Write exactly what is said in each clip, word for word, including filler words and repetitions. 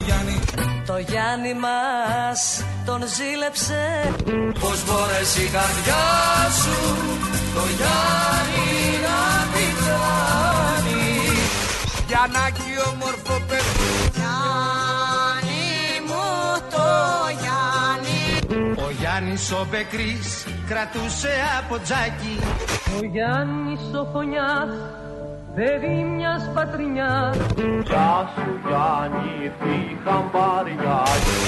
Γιάννη. Το Γιάννη μας τον ζήλεψε. Πώς μπορέσει η καρδιά σου το Γιάννη να την κάνει. Γιαννάκι όμορφο παιδί. Γιάννη μου το Γιάννη. Ο Γιάννης ο Μπεκρής κρατούσε από τζάκι. Ο Γιάννης ο Φωνιάς, παιδί μιας πατρινιάς. Γεια σου Γιάννη, τι χαμπάρια.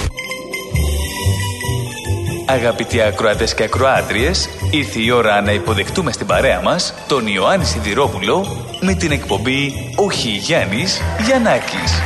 Αγαπητοί ακροατές και ακροάτριες, ήρθε η ώρα να υποδεχτούμε στην παρέα μας τον Ιωάννη Σιδηρόπουλο με την εκπομπή «Όχι Γιάννης, Γιαννάκης».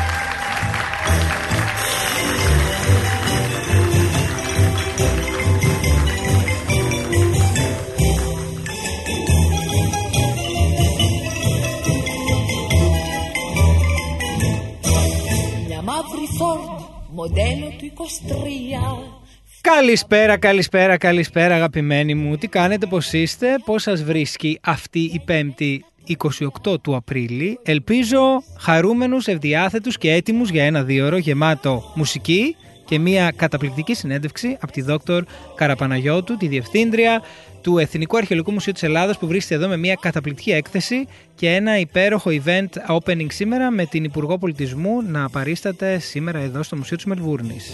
Μια μαύρη Ford, μοντέλο του είκοσι τρία. Καλησπέρα, καλησπέρα, καλησπέρα αγαπημένοι μου. Τι κάνετε, πώς είστε, πώς σας βρίσκει αυτή η Πέμπτη είκοσι οκτώ του Απρίλη. Ελπίζω χαρούμενους, ευδιάθετους και έτοιμους για ένα δίωρο γεμάτο μουσική και μια καταπληκτική συνέντευξη από τη Δόκτωρ Καραπαναγιώτου, τη Διευθύντρια του Εθνικού Αρχαιολογικού Μουσείου της Ελλάδας, που βρίσκεται εδώ με μια καταπληκτική έκθεση και ένα υπέροχο event opening σήμερα με την Υπουργό Πολιτισμού να παρίσταται σήμερα εδώ στο Μουσείο της Μελβούρνης.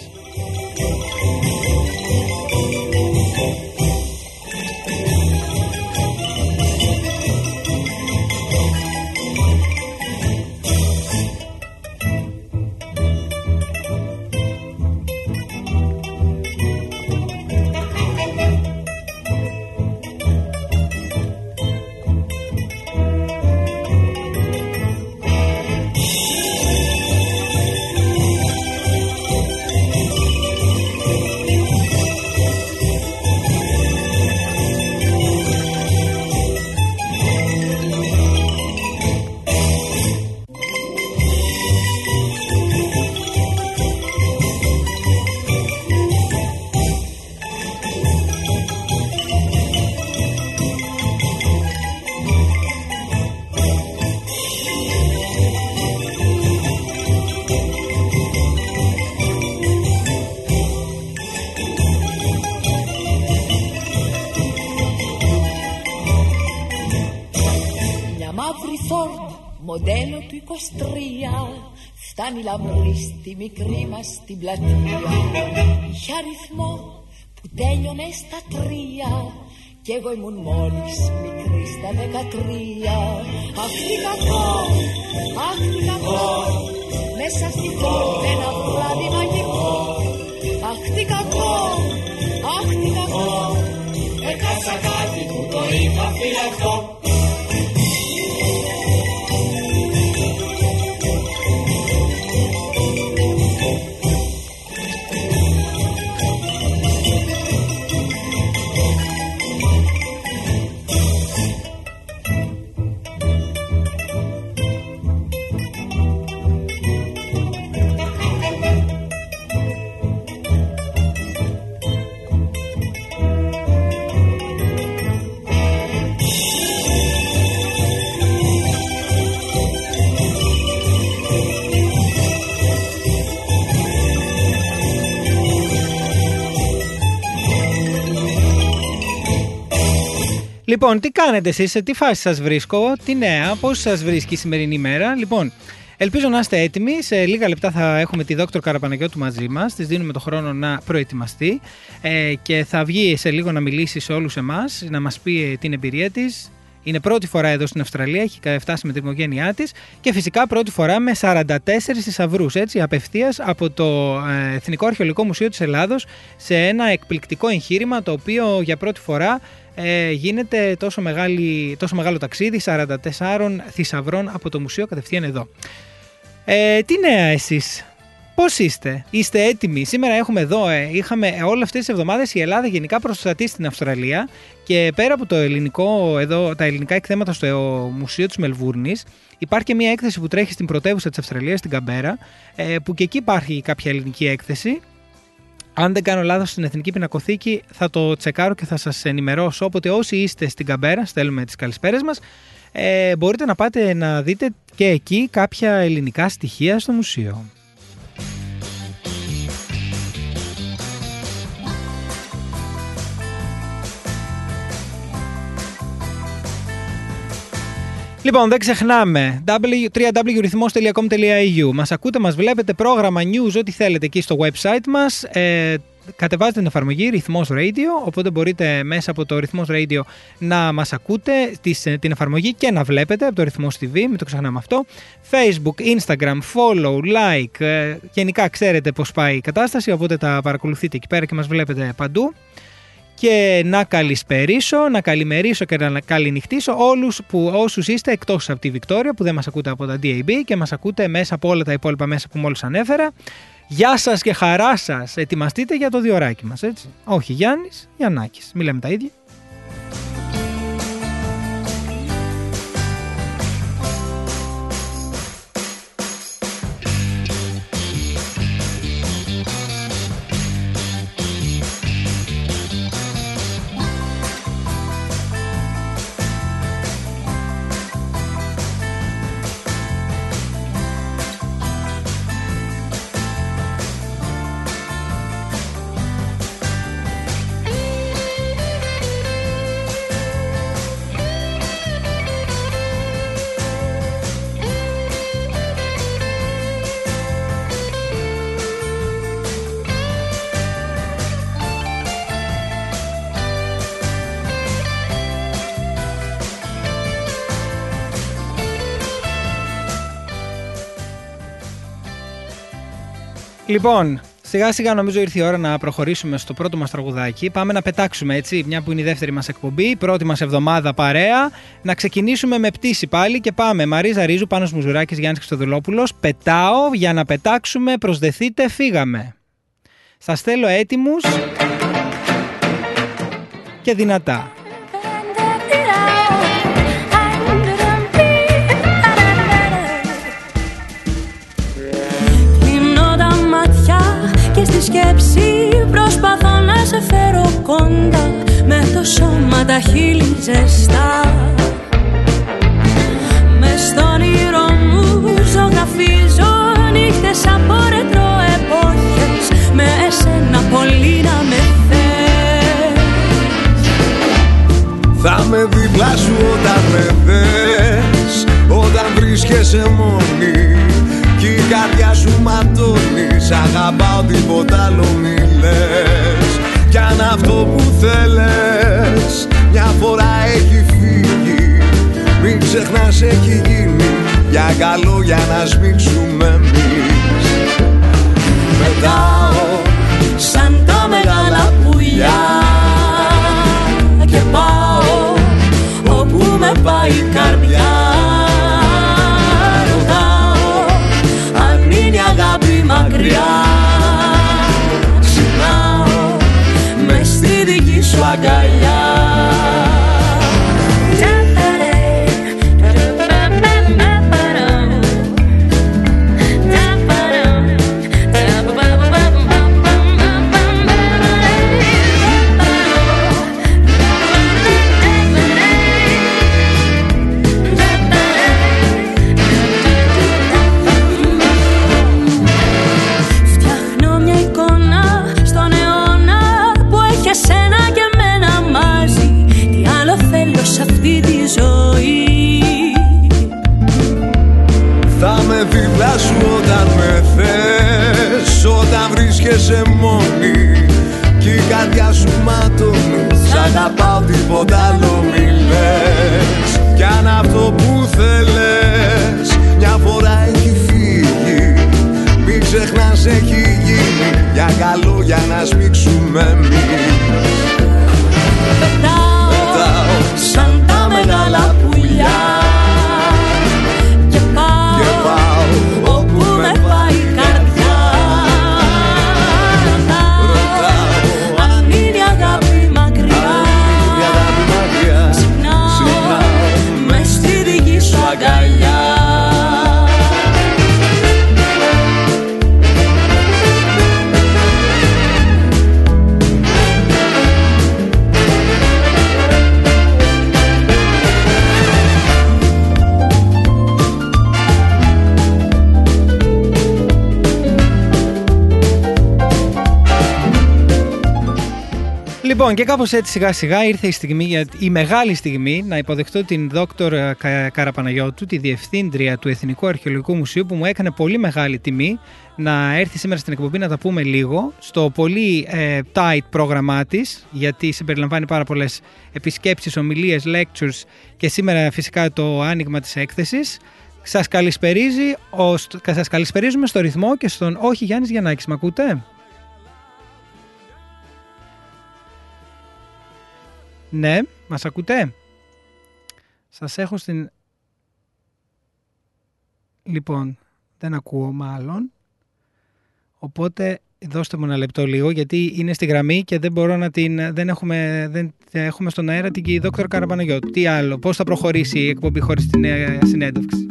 Μοντέλο του είκοσι τρία, φτάνει λαμπρή στη μικρή μας την πλατεία. Είχε αριθμό που τέλειωνε στα τρία κι εγώ ήμουν μόλις μικρή στα δεκατρία. Αχ τι κακό, αχ τι κακό, μέσα στη φώτη ένα βράδυ μαγικό. Αχ τι κακό, αχ τι κακό, έχασα κάτι που το είχα φυλακτό. Λοιπόν, τι κάνετε εσείς, σε τι φάση σας βρίσκω, τι νέα, πώς σας βρίσκει η σημερινή ημέρα. Λοιπόν, ελπίζω να είστε έτοιμοι. Σε λίγα λεπτά θα έχουμε τη Δόκτωρ Καραπαναγιώτου μαζί μας. Της δίνουμε το χρόνο να προετοιμαστεί ε, και θα βγει σε λίγο να μιλήσει σε όλους εμάς, να μας πει την εμπειρία της. Είναι πρώτη φορά εδώ στην Αυστραλία, έχει φτάσει με την οικογένειά της και φυσικά πρώτη φορά με σαράντα τέσσερις θησαυρούς, έτσι, απευθείας από το Εθνικό Αρχαιολογικό Μουσείο της Ελλάδος σε ένα εκπληκτικό εγχείρημα το οποίο για πρώτη φορά ε, γίνεται τόσο, μεγάλη, τόσο μεγάλο ταξίδι σαράντα τεσσάρων θησαυρών από το μουσείο κατευθείαν εδώ. Ε, τι νέα εσείς? Πώς είστε, είστε έτοιμοι? Σήμερα έχουμε εδώ, ε, είχαμε όλες αυτές τις εβδομάδες η Ελλάδα γενικά προστατεί στην Αυστραλία και πέρα από το ελληνικό, εδώ, τα ελληνικά εκθέματα στο Μουσείο της Μελβούρνης, υπάρχει και μια έκθεση που τρέχει στην πρωτεύουσα της Αυστραλίας, στην Καμπέρα, ε, που και εκεί υπάρχει κάποια ελληνική έκθεση. Αν δεν κάνω λάθος, στην Εθνική Πινακοθήκη θα το τσεκάρω και θα σας ενημερώσω. Οπότε όσοι είστε στην Καμπέρα, στέλνουμε τις καλησπέρες μας, ε, μπορείτε να πάτε να δείτε και εκεί κάποια ελληνικά στοιχεία στο μουσείο. Λοιπόν, δεν ξεχνάμε, double-u double-u double-u τελεία ρυθμός τελεία com τελεία e u. Μας ακούτε, μας βλέπετε, πρόγραμμα, news, ό,τι θέλετε εκεί στο website μας. Ε, κατεβάζετε την εφαρμογή Ρυθμός Radio, οπότε μπορείτε μέσα από το Ρυθμός Radio να μας ακούτε την εφαρμογή και να βλέπετε από το Ρυθμός τι βι, μην το ξεχνάμε αυτό. Facebook, Instagram, follow, like, ε, γενικά ξέρετε πώς πάει η κατάσταση, οπότε τα παρακολουθείτε εκεί πέρα και μας βλέπετε παντού. Και να καλησπερίσω, να καλημερίσω και να καληνυχτήσω όλους που, όσους είστε εκτός από τη Βικτόρια, που δεν μας ακούτε από τα ντι έι μπι και μας ακούτε μέσα από όλα τα υπόλοιπα μέσα που μόλις ανέφερα. Γεια σας και χαρά σας, ετοιμαστείτε για το διωράκι μας, έτσι. Όχι Γιάννης, Γιαννάκης, μη λέμε τα ίδια. Λοιπόν, σιγά σιγά νομίζω ήρθε η ώρα να προχωρήσουμε στο πρώτο μας τραγουδάκι. Πάμε να πετάξουμε, έτσι, μια που είναι η δεύτερη μας εκπομπή, η πρώτη μας εβδομάδα παρέα. Να ξεκινήσουμε με πτήση πάλι και πάμε. Μαρίζα Ρίζου, Πάνος Μουζουράκης, Γιάννης Χριστοδουλόπουλος. Πετάω για να πετάξουμε, προσδεθείτε, φύγαμε. Σας θέλω έτοιμους και δυνατά. Και στη σκέψη προσπαθώ να σε φέρω κοντά, με το σώμα τα χείλη ζεστά. Μες στον όνειρο μου ζωγραφίζω νύχτες από ρετρό εποχές, με εσένα πολύ να με θες. Θα με δίπλα σου όταν με δες, όταν βρίσκεσαι μόνη κι η καρδιά σου ματώνει. Σ' αγαπάω, τίποτα άλλο μη λες. Κι αν αυτό που θέλες μια φορά έχει φύγει, μην ξεχνάς έχει γίνει για καλό, για να σμίξουμε εμείς. Πετάω σαν τα μεγάλα πουλιά και πάω όπου με πάει η καρδιά. Μακριά ξυπνάω μες στη δική σου αγκαλιά. Δίπλα σου όταν με θες, όταν βρίσκεσαι μόνη κι η καρδιά σου ματώνει. Σ' αγαπάω, τίποτα άλλο μη λες. Κι αν αυτό που θέλες μια φορά έχει φύγει, μην ξεχνάς έχει γίνει για καλό, για να σμίξουμε εμείς. Πετάω σαν τα μεγάλα πουλιά όπου με πάει η καρδιά. Ρωτάω αν είναι η αγάπη μακριά. Ξυπνάω μες στη δική σου αγκαλιά. Λοιπόν, και κάπως έτσι σιγά σιγά ήρθε η στιγμή, η μεγάλη στιγμή, να υποδεχτώ την δόκτωρ Καραπαναγιώτου, τη διευθύντρια του Εθνικού Αρχαιολογικού Μουσείου, που μου έκανε πολύ μεγάλη τιμή να έρθει σήμερα στην εκπομπή να τα πούμε λίγο στο πολύ ε, tight πρόγραμμά της, γιατί συμπεριλαμβάνει πάρα πολλές επισκέψεις, ομιλίες, lectures και σήμερα φυσικά το άνοιγμα της έκθεσης. Σας καλησπερίζει, ο, σας καλησπερίζουμε στο ρυθμό και στον όχι Γιάννης Γιαννάκης. Μ' ακούτε? Ναι, μας ακούτε? Σας έχω στην... Λοιπόν, δεν ακούω μάλλον. Οπότε δώστε μου ένα λεπτό λίγο, γιατί είναι στη γραμμή και δεν μπορώ να την... Δεν έχουμε, δεν έχουμε στον αέρα την δόκτωρ Καραπαναγιώτου. Τι άλλο, πώς θα προχωρήσει η εκπομπή χωρίς την συνέντευξη?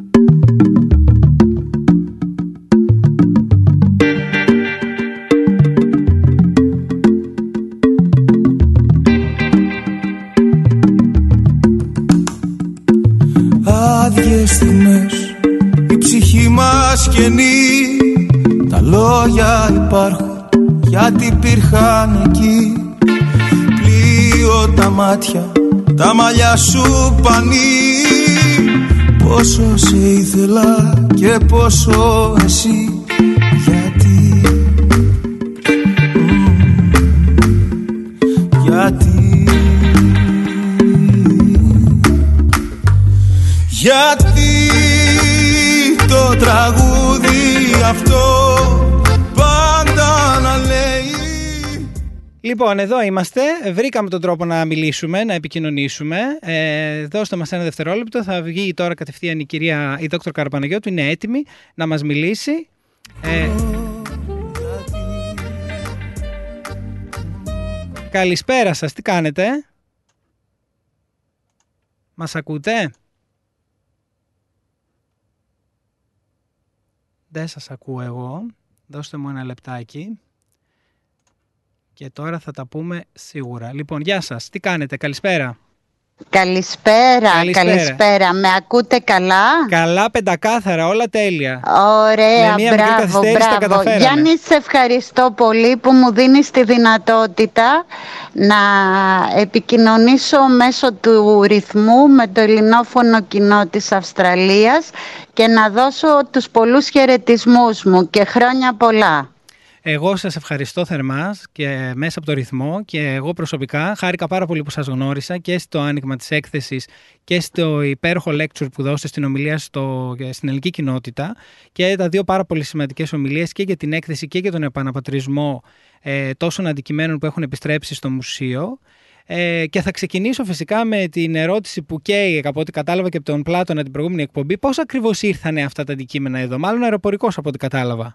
Άδειες στιγμές, η ψυχή μας καινή. Τα λόγια υπάρχουν γιατί υπήρχαν εκεί. Πλοίο τα μάτια, τα μαλλιά σου πανί. Πόσο σε ήθελα και πόσο εσύ. Γιατί, mm, γιατί Γιατί το τραγούδι αυτό πάντα να λέει. Λοιπόν, εδώ είμαστε. Βρήκαμε τον τρόπο να μιλήσουμε, να επικοινωνήσουμε. Ε, δώστε μας ένα δευτερόλεπτο. Θα βγει τώρα κατευθείαν η κυρία, η δόκτωρ Καραπαναγιώτου. Είναι έτοιμη να μας μιλήσει. Ε, καλησπέρα σας. Τι κάνετε? Μας ακούτε? Δεν σας ακούω εγώ. Δώστε μου ένα λεπτάκι. Και τώρα θα τα πούμε σίγουρα. Λοιπόν, γεια σας. Τι κάνετε? Καλησπέρα. Καλησπέρα, καλησπέρα. Καλησπέρα. Με ακούτε καλά? Καλά, πεντακάθαρα. Όλα τέλεια. Ωραία, μπράβο, μπράβο. Γιάννη, σε ευχαριστώ πολύ που μου δίνεις τη δυνατότητα να επικοινωνήσω μέσω του ρυθμού με το ελληνόφωνο κοινό της Αυστραλίας και να δώσω τους πολλούς χαιρετισμούς μου και χρόνια πολλά. Εγώ σας ευχαριστώ θερμά και μέσα από το ρυθμό, και εγώ προσωπικά χάρηκα πάρα πολύ που σας γνώρισα και στο άνοιγμα της έκθεσης και στο υπέροχο lecture που δώσετε στην ομιλία στο, στην ελληνική κοινότητα, και τα δύο πάρα πολύ σημαντικές ομιλίες και για την έκθεση και για τον επαναπατρισμό ε, τόσων αντικειμένων που έχουν επιστρέψει στο μουσείο. Ε, και θα ξεκινήσω φυσικά με την ερώτηση που καίει, από ό,τι κατάλαβα και από τον Πλάτωνα την προηγούμενη εκπομπή. Πώς ακριβώς ήρθανε αυτά τα αντικείμενα εδώ? Μάλλον αεροπορικός, από ό,τι κατάλαβα.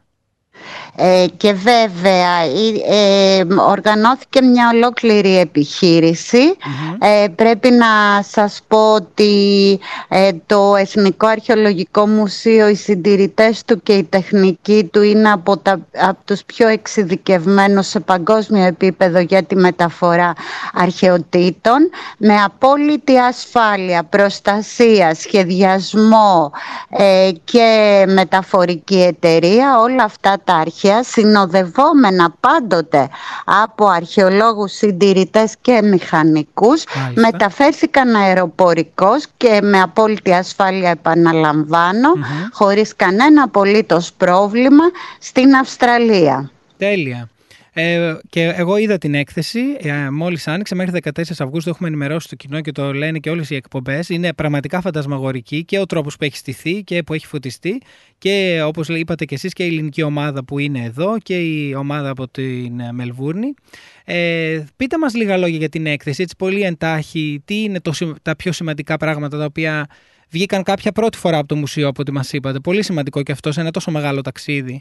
Ε, και βέβαια ε, οργανώθηκε μια ολόκληρη επιχείρηση. Mm-hmm. ε, πρέπει να σας πω ότι ε, το Εθνικό Αρχαιολογικό Μουσείο, οι συντηρητές του και η τεχνική του είναι από, τα, από τους πιο εξειδικευμένους σε παγκόσμιο επίπεδο για τη μεταφορά αρχαιοτήτων, με απόλυτη ασφάλεια, προστασία, σχεδιασμό ε, και μεταφορική εταιρεία. Όλα αυτά τα αρχαία, συνοδευόμενα πάντοτε από αρχαιολόγους, συντηρητές και μηχανικούς, Μάλιστα. μεταφέρθηκαν αεροπορικώς και με απόλυτη ασφάλεια, επαναλαμβάνω, mm-hmm. χωρίς κανένα απολύτως πρόβλημα στην Αυστραλία. Τέλεια. Ε, και εγώ είδα την έκθεση, ε, μόλις άνοιξε, μέχρι δεκατέσσερις Αυγούστου έχουμε ενημερώσει το κοινό και το λένε και όλες οι εκπομπές. Είναι πραγματικά φαντασμαγορική και ο τρόπος που έχει στηθεί και που έχει φωτιστεί, και όπως είπατε και εσείς, και η ελληνική ομάδα που είναι εδώ και η ομάδα από την Μελβούρνη. Ε, πείτε μας λίγα λόγια για την έκθεση, έτσι πολύ εντάχει. Τι είναι το, τα πιο σημαντικά πράγματα τα οποία βγήκαν κάποια πρώτη φορά από το μουσείο, από ό,τι μας είπατε? Πολύ σημαντικό και αυτό σε ένα τόσο μεγάλο ταξίδι.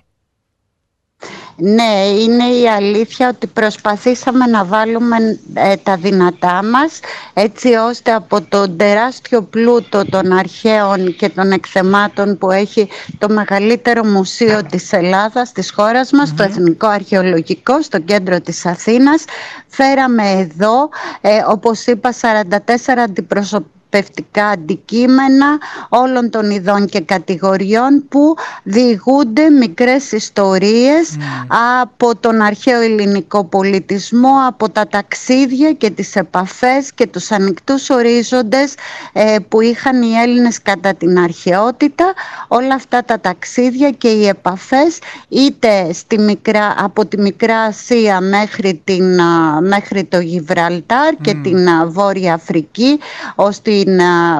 Ναι, είναι η αλήθεια ότι προσπαθήσαμε να βάλουμε ε, τα δυνατά μας, έτσι ώστε από τον τεράστιο πλούτο των αρχαίων και των εκθεμάτων που έχει το μεγαλύτερο μουσείο της Ελλάδας, της χώρας μας, mm-hmm. το Εθνικό Αρχαιολογικό, στο κέντρο της Αθήνας, φέραμε εδώ, ε, όπως είπα, σαράντα τέσσερα αντιπροσωπεύσεις θεραπευτικά αντικείμενα όλων των ειδών και κατηγοριών που διηγούνται μικρές ιστορίες mm. από τον αρχαίο ελληνικό πολιτισμό, από τα ταξίδια και τις επαφές και τους ανοιχτούς ορίζοντες ε, που είχαν οι Έλληνες κατά την αρχαιότητα. Όλα αυτά τα ταξίδια και οι επαφές είτε στη μικρά, από τη Μικρά Ασία μέχρι, την, μέχρι το Γιβραλτάρ mm. και την Βόρεια Αφρική ως την,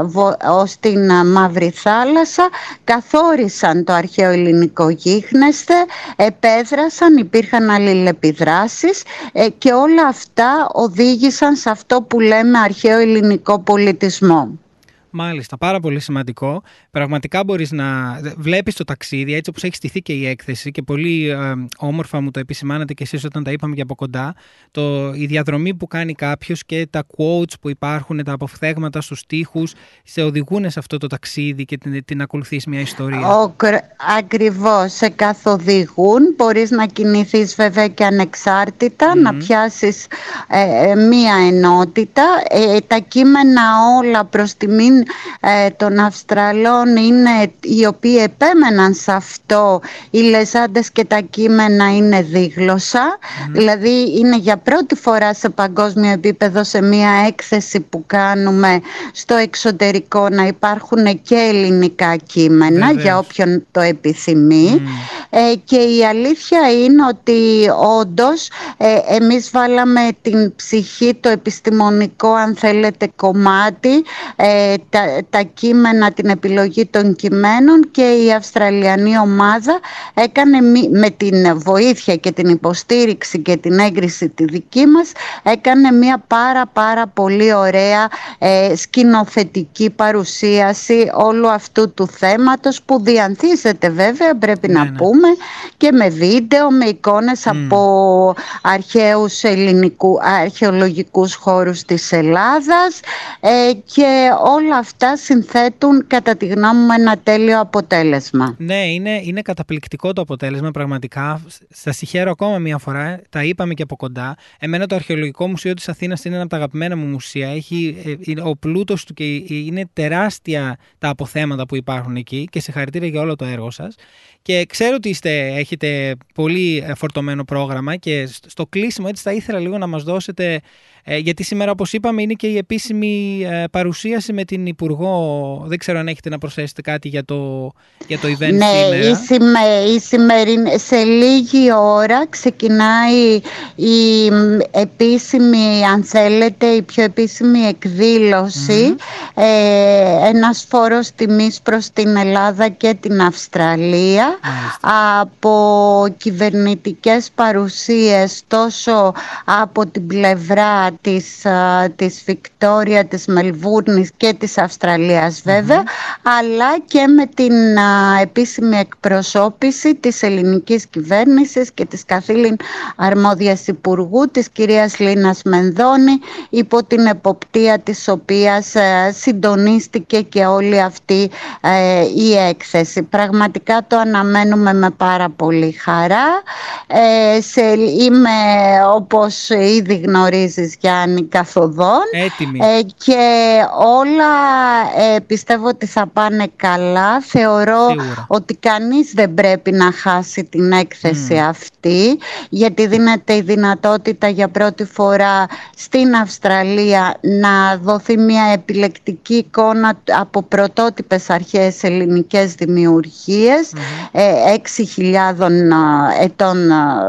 ως την Μαύρη Θάλασσα καθόρισαν το αρχαίο ελληνικό γίγνεσθε, επέδρασαν, υπήρχαν αλληλεπιδράσεις ε, και όλα αυτά οδήγησαν σε αυτό που λέμε αρχαίο ελληνικό πολιτισμό. Μάλιστα, πάρα πολύ σημαντικό. Πραγματικά μπορείς να βλέπεις το ταξίδι έτσι όπως έχει στηθεί και η έκθεση και πολύ ε, όμορφα μου το επισημάνατε και εσείς όταν τα είπαμε και από κοντά. Το, η διαδρομή που κάνει κάποιος και τα quotes που υπάρχουν, τα αποφθέγματα στους στίχους σε οδηγούν σε αυτό το ταξίδι και την, την ακολουθείς μια ιστορία. Ο, ακριβώς, σε καθοδηγούν. Μπορείς να κινηθείς βέβαια και ανεξάρτητα, mm-hmm. να πιάσεις ε, μία ενότητα. Ε, τα κείμενα όλα προς τιμήν Ε, των Αυστραλών είναι οι οποίοι επέμεναν σε αυτό. Οι λεζάντες και τα κείμενα είναι δίγλωσσα, mm. δηλαδή είναι για πρώτη φορά σε παγκόσμιο επίπεδο σε μια έκθεση που κάνουμε στο εξωτερικό να υπάρχουν και ελληνικά κείμενα Βεβαίως. Για όποιον το επιθυμεί mm. ε, και η αλήθεια είναι ότι όντως ε, εμείς βάλαμε την ψυχή, το επιστημονικό αν θέλετε κομμάτι, ε, Τα, τα κείμενα, την επιλογή των κειμένων και η Αυστραλιανή ομάδα έκανε με την βοήθεια και την υποστήριξη και την έγκριση τη δική μας έκανε μια πάρα πάρα πολύ ωραία ε, σκηνοθετική παρουσίαση όλου αυτού του θέματος που διανθίζεται βέβαια πρέπει ναι, να ναι. πούμε και με βίντεο, με εικόνες mm. από αρχαίους ελληνικού, αρχαιολογικούς χώρους της Ελλάδας ε, και όλα αυτά συνθέτουν κατά τη γνώμη μου ένα τέλειο αποτέλεσμα. Ναι, είναι, είναι καταπληκτικό το αποτέλεσμα πραγματικά. Σας συγχαίρω ακόμα μια φορά, τα είπαμε και από κοντά. Εμένα το Αρχαιολογικό Μουσείο της Αθήνας είναι ένα από τα αγαπημένα μου μουσεία. Έχει, ο πλούτος του και είναι τεράστια τα αποθέματα που υπάρχουν εκεί και συγχαρητήρια για όλο το έργο σας. Και ξέρω ότι είστε, έχετε πολύ φορτωμένο πρόγραμμα και στο κλείσιμο έτσι θα ήθελα λίγο να μας δώσετε, ε, γιατί σήμερα όπως είπαμε είναι και η επίσημη ε, παρουσίαση με την Υπουργό. Δεν ξέρω αν έχετε να προσθέσετε κάτι για το, για το event ναι, σήμερα. Ναι, η, σημε, η σημερινή, σε λίγη ώρα ξεκινάει η επίσημη, αν θέλετε, η πιο επίσημη εκδήλωση, mm-hmm. ε, ένας φόρος τιμής προς την Ελλάδα και την Αυστραλία. Μάλιστα. Από κυβερνητικές παρουσίες τόσο από την πλευρά της, της Βικτόρια, της Μελβούρνης και της Αυστραλίας βέβαια mm-hmm. αλλά και με την α, επίσημη εκπροσώπηση της ελληνικής κυβέρνησης και της καθήλυν αρμόδιας υπουργού της κυρίας Λίνας Μενδώνη υπό την εποπτεία της οποίας α, συντονίστηκε και όλη αυτή α, η έκθεση. Πραγματικά το αναμένουμε με πάρα πολύ χαρά. Ε, σε, είμαι όπως ήδη γνωρίζεις Γιάννη καθοδόν ε, και όλα ε, πιστεύω ότι θα πάνε καλά. Θεωρώ Σίγουρα. Ότι κανείς δεν πρέπει να χάσει την έκθεση mm. αυτή γιατί δίνεται η δυνατότητα για πρώτη φορά στην Αυστραλία να δοθεί μια επιλεκτική εικόνα από πρωτότυπες αρχαίες ελληνικές δημιουργίες mm-hmm. ε, έξι χιλιάδες ετών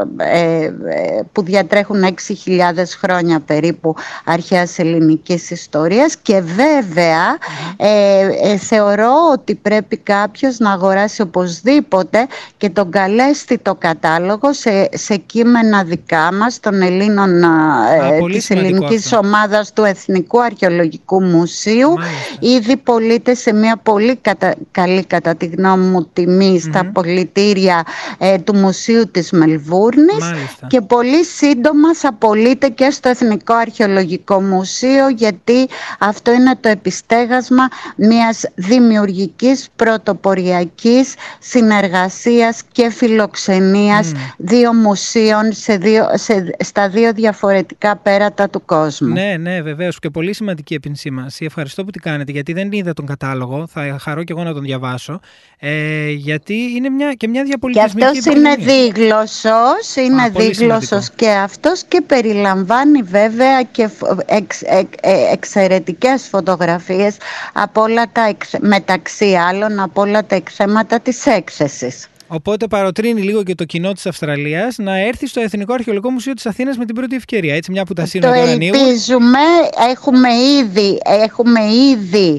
ε, που διατρέχουν έξι χιλιάδες χρόνια περίπου αρχαίας ελληνικής ιστορίας και βέβαια mm-hmm. ε, ε, θεωρώ ότι πρέπει κάποιος να αγοράσει οπωσδήποτε και τον καλέσθητο κατάλογο σε, σε κείμενα δικά μας των Ελλήνων ε, της ελληνικής αυτό. Ομάδας του Εθνικού Αρχαιολογικού Μουσείου. Μάλιστα. Ήδη πωλείται σε μια πολύ κατα, καλή κατά τη γνώμη μου τιμή mm-hmm. στα πολιτήρια ε, του Μουσείου της Μελβούρνης. Μάλιστα. Και πολύ σύντομα θα πωλείται και στο Εθνικό Αρχαιολογικό Μουσείο γιατί αυτό είναι το επιστεύσιμο στέγασμα μιας δημιουργικής πρωτοποριακής συνεργασίας και φιλοξενίας mm. δύο μουσείων σε δύο, σε, στα δύο διαφορετικά πέρατα του κόσμου. Ναι, ναι, βεβαίως, και πολύ σημαντική επισήμανση. Ευχαριστώ που την κάνετε, γιατί δεν είδα τον κατάλογο, θα χαρώ και εγώ να τον διαβάσω, ε, γιατί είναι μια, και μια διαπολιτισμική. Και αυτός είναι δίγλωσσος, είναι Α, δίγλωσσος και αυτός, και περιλαμβάνει βέβαια και εξ, εξ, εξαιρετικές φωτογραφίες από όλα τα, μεταξύ άλλων, από όλα τα εκθέματα της έκθεσης. Οπότε παροτρύνει λίγο και το κοινό της Αυστραλίας να έρθει στο Εθνικό Αρχαιολογικό Μουσείο της Αθήνας με την πρώτη ευκαιρία. Έτσι, μια που τα σύνορα ανοίγουν. Το ελπίζουμε, έχουμε ήδη, έχουμε ήδη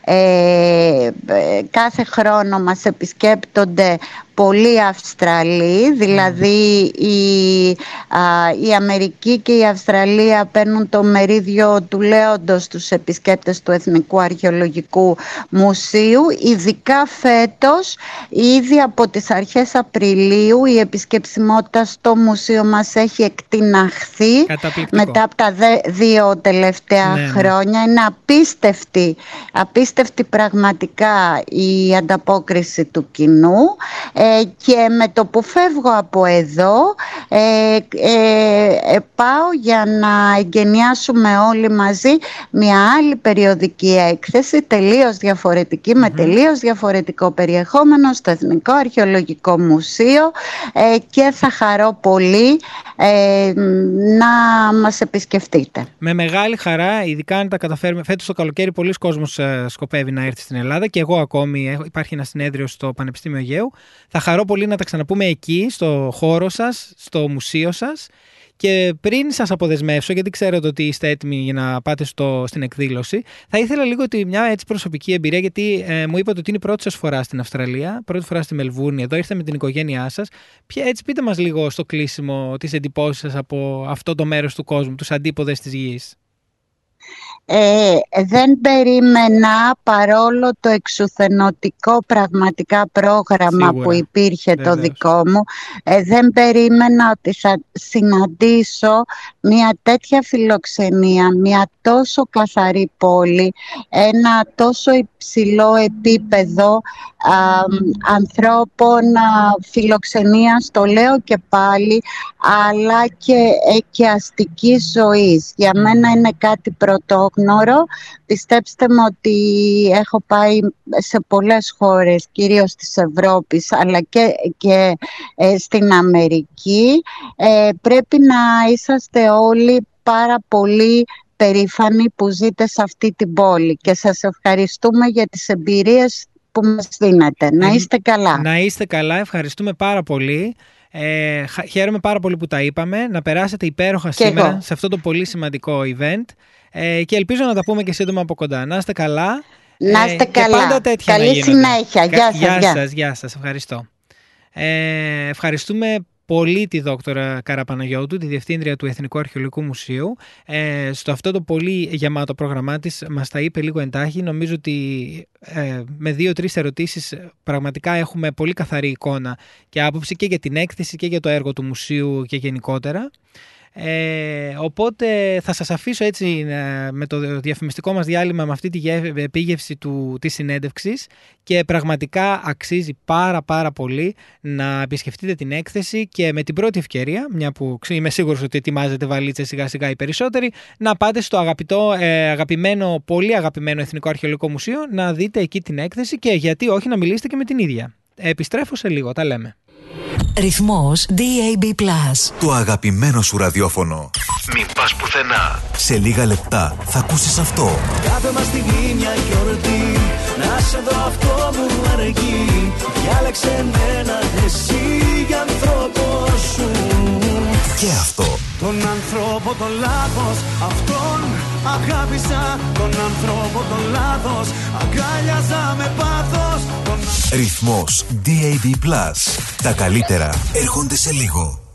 ε, κάθε χρόνο μας επισκέπτονται πολλοί Αυστραλοί, δηλαδή η, α, η Αμερική και η Αυστραλία παίρνουν το μερίδιο του λέοντος στους επισκέπτες του Εθνικού Αρχαιολογικού Μουσείου. Ειδικά φέτος, ήδη από τις αρχές Απριλίου, η επισκεψιμότητα στο μουσείο μας έχει εκτιναχθεί μετά από τα δε, δύο τελευταία ναι, χρόνια. Ναι. Είναι απίστευτη, απίστευτη πραγματικά η ανταπόκριση του κοινού. Ε, και με το που φεύγω από εδώ ε, ε, ε, πάω για να εγκαινιάσουμε όλοι μαζί μια άλλη περιοδική έκθεση, τελείως διαφορετική, mm-hmm. με τελείως διαφορετικό περιεχόμενο, στο Εθνικό Αρχαιολογικό Μουσείο, ε, και θα χαρώ πολύ ε, να μας επισκεφτείτε. Με μεγάλη χαρά, ειδικά αν τα καταφέρουμε. Φέτος το καλοκαίρι πολλοί κόσμος ε, σκοπεύει να έρθει στην Ελλάδα, και εγώ ακόμη, ε, υπάρχει ένα συνέδριο στο Πανεπιστήμιο Αιγαίου. Θα χαρώ πολύ να τα ξαναπούμε εκεί, στο χώρο σας, στο μουσείο σας. Και πριν σας αποδεσμεύσω, γιατί ξέρετε ότι είστε έτοιμοι για να πάτε στο, στην εκδήλωση, θα ήθελα λίγο τη, μια έτσι προσωπική εμπειρία, γιατί ε, μου είπατε ότι είναι η πρώτη σας φορά στην Αυστραλία, πρώτη φορά στη Μελβούρνη, εδώ ήρθατε με την οικογένειά σας. Ποια, έτσι πείτε μας λίγο στο κλείσιμο τις εντυπώσεις σας από αυτό το μέρος του κόσμου, τους αντίποδες της γης. Ε, δεν περίμενα, παρόλο το εξουθενωτικό πραγματικά πρόγραμμα Σίγουρα. Που υπήρχε Βεβαίως. Το δικό μου, ε, δεν περίμενα ότι θα συναντήσω μια τέτοια φιλοξενία, μια τόσο καθαρή πόλη, ένα τόσο υψηλό επίπεδο α, ανθρώπων α, φιλοξενίας, το λέω και πάλι, αλλά και εικιαστικής ζωής. Για μένα είναι κάτι πρωτόγνωρο. Πιστέψτε μου ότι έχω πάει σε πολλές χώρες, κυρίως της Ευρώπης, αλλά και, και ε, στην Αμερική. Ε, πρέπει να είσαστε όλοι πάρα πολύ περήφανοι που ζείτε σε αυτή την πόλη, και σας ευχαριστούμε για τις εμπειρίες που μας δίνετε. Να είστε καλά. Να είστε καλά, ευχαριστούμε πάρα πολύ. Ε, χαίρομαι πάρα πολύ που τα είπαμε. Να περάσετε υπέροχα και σήμερα εγώ. Σε αυτό το πολύ σημαντικό event, ε, και ελπίζω να τα πούμε και σύντομα από κοντά. Να είστε καλά. Να είστε ε, καλά. Πάντα τέτοια. Καλή συνέχεια. Γεια σας. Γεια, γεια σας, γεια σας. Ευχαριστώ. Ε, ευχαριστούμε πολύ τη δόκτωρα Καραπαναγιώτου, τη Διευθύντρια του Εθνικού Αρχαιολογικού Μουσείου. Ε, στο αυτό το πολύ γεμάτο πρόγραμμά της μας τα είπε λίγο εντάχει. Νομίζω ότι ε, με δύο-τρεις ερωτήσεις πραγματικά έχουμε πολύ καθαρή εικόνα και άποψη και για την έκθεση και για το έργο του μουσείου και γενικότερα. Ε, οπότε θα σας αφήσω έτσι ε, με το διαφημιστικό μας διάλειμμα, με αυτή τη επίγευση του, της συνέντευξης, και πραγματικά αξίζει πάρα πάρα πολύ να επισκεφτείτε την έκθεση, και με την πρώτη ευκαιρία, μια που είμαι σίγουρος ότι ετοιμάζετε βαλίτσες σιγά σιγά οι περισσότεροι, να πάτε στο αγαπητό, ε, αγαπημένο, πολύ αγαπημένο Εθνικό Αρχαιολογικό Μουσείο, να δείτε εκεί την έκθεση, και γιατί όχι να μιλήσετε και με την ίδια. Επιστρέφω σε λίγο, τα λέμε. Ρυθμός ντι έι μπι Plus. Το αγαπημένο σου ραδιόφωνο. Μην πας πουθενά. Σε λίγα λεπτά θα ακούσεις αυτό. Κάθε μας στιγμή μια γιορτή, να σε δω αυτό μου αρκεί. Διάλεξε εμένα εσύ για άνθρωπο σου. Και αυτό. Τον άνθρωπο τον λάθος, αυτόν αγάπησα. Τον άνθρωπο τον λάθος, αγκάλιαζα με πάθος. Ρυθμός ντι έι μπι Plus. Τα καλύτερα έρχονται σε λίγο.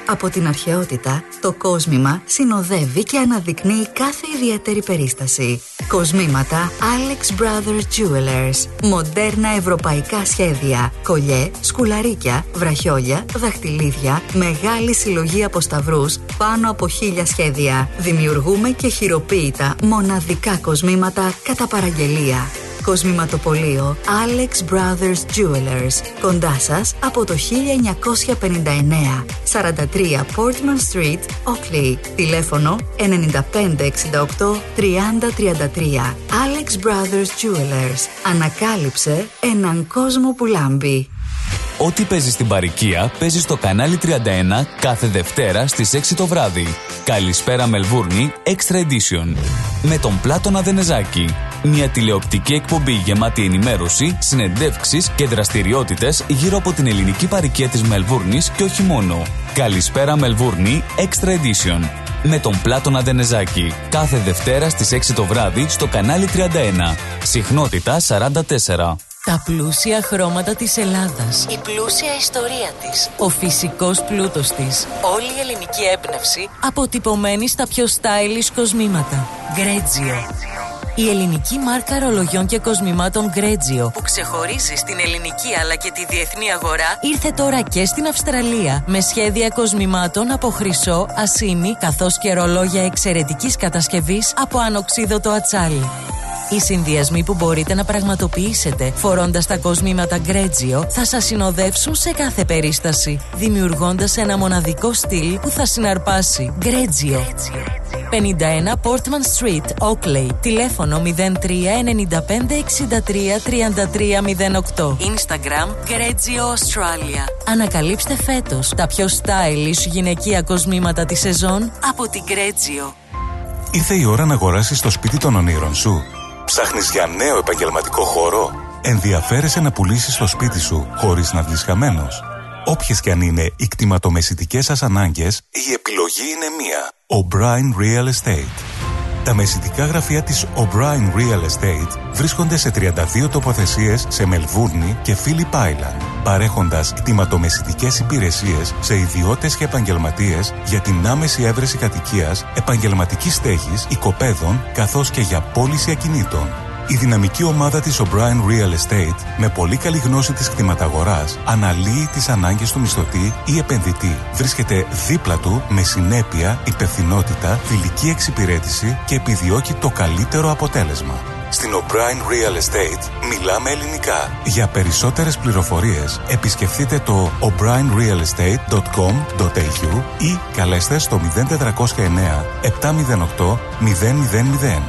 Από την αρχαιότητα, το κόσμημα συνοδεύει και αναδεικνύει κάθε ιδιαίτερη περίσταση. Κοσμήματα Alex Brothers Jewelers. Μοντέρνα ευρωπαϊκά σχέδια. Κολιέ, σκουλαρίκια, βραχιόλια, δαχτυλίδια, μεγάλη συλλογή από σταυρούς, πάνω από χίλια σχέδια. Δημιουργούμε και χειροποίητα μοναδικά κοσμήματα κατά παραγγελία. Κοσμηματοπωλείο Alex Brothers Jewelers. Κοντά σας από το χίλια εννιακόσια πενήντα εννέα. σαράντα τρία Portman Street, Oakley. Τηλέφωνο ενενήντα πέντε εξήντα οκτώ τριάντα τριάντα τρία. Alex Brothers Jewelers. Ανακάλυψε έναν κόσμο που λάμπει. Ό,τι παίζει στην παροικία παίζει στο κανάλι τριάντα ένα κάθε Δευτέρα στις έξι το βράδυ. Καλησπέρα Μελβούρνη Extra Edition. Με τον Πλάτωνα Δενεζάκη. Μια τηλεοπτική εκπομπή γεμάτη ενημέρωση, συνεντεύξεις και δραστηριότητες γύρω από την ελληνική παροικία της Μελβούρνης και όχι μόνο. Καλησπέρα Μελβούρνη Extra Edition. Με τον Πλάτωνα Δενεζάκη. Κάθε Δευτέρα στις έξι το βράδυ στο κανάλι τριάντα ένα. Συχνότητα σαράντα τέσσερα. Τα πλούσια χρώματα της Ελλάδας. Η πλούσια ιστορία της. Ο φυσικός πλούτος της. Όλη η ελληνική έμπνευση αποτυπωμένη στα πιο stylish κοσμήματα. Γκρέτζιο. Η ελληνική μάρκα ρολογιών και κοσμημάτων Γκρέτζιο, που ξεχωρίζει στην ελληνική αλλά και τη διεθνή αγορά, ήρθε τώρα και στην Αυστραλία με σχέδια κοσμημάτων από χρυσό, ασήμι, καθώς και ρολόγια εξαιρετικής κατασκευής από ανοξίδωτο ατσάλι. Οι συνδυασμοί που μπορείτε να πραγματοποιήσετε φορώντας τα κοσμήματα Γκρέτζιο θα σας συνοδεύσουν σε κάθε περίσταση, δημιουργώντας ένα μοναδικό στυλ που θα συναρπάσει. Γκρέτζιο. πενήντα ένα Portman Street, Oakley. Τηλέφωνο μηδέν τρία εννιά πέντε εξήντα τρία τριάντα τρία μηδέν οκτώ. Instagram Γκρέτζιο Australia. Ανακαλύψτε φέτος τα πιο stylish γυναικεία κοσμήματα της σεζόν από την Γκρέτζιο. Ήρθε η ώρα να αγοράσεις το σπίτι των ονείρων σου. Ψάχνεις για νέο επαγγελματικό χώρο? Ενδιαφέρεσαι να πουλήσεις το σπίτι σου χωρίς να βγεις χαμένος? Όποιες και αν είναι οι κτηματομεσητικές σας ανάγκες, η επιλογή είναι μία. O'Brien Real Estate. Τα μεσητικά γραφεία της O'Brien Real Estate βρίσκονται σε τριάντα δύο τοποθεσίες σε Μελβούρνη και Phillip Island, παρέχοντας κτηματομεσητικές υπηρεσίες σε ιδιώτες και επαγγελματίες για την άμεση έβρεση κατοικίας, επαγγελματικής στέγης, οικοπαίδων, καθώς και για πώληση ακινήτων. Η δυναμική ομάδα της O'Brien Real Estate, με πολύ καλή γνώση της κτηματαγοράς, αναλύει τις ανάγκες του μισθωτή ή επενδυτή. Βρίσκεται δίπλα του με συνέπεια, υπευθυνότητα, φιλική εξυπηρέτηση και επιδιώκει το καλύτερο αποτέλεσμα. Στην O'Brien Real Estate μιλάμε ελληνικά. Για περισσότερες πληροφορίες επισκεφτείτε το ο μπράιν ριαλ εστέιτ τελεία κομ τελεία έι γιου ή καλέστε στο μηδέν τετρακόσια εννέα επτακόσια οκτώ μηδέν μηδέν μηδέν.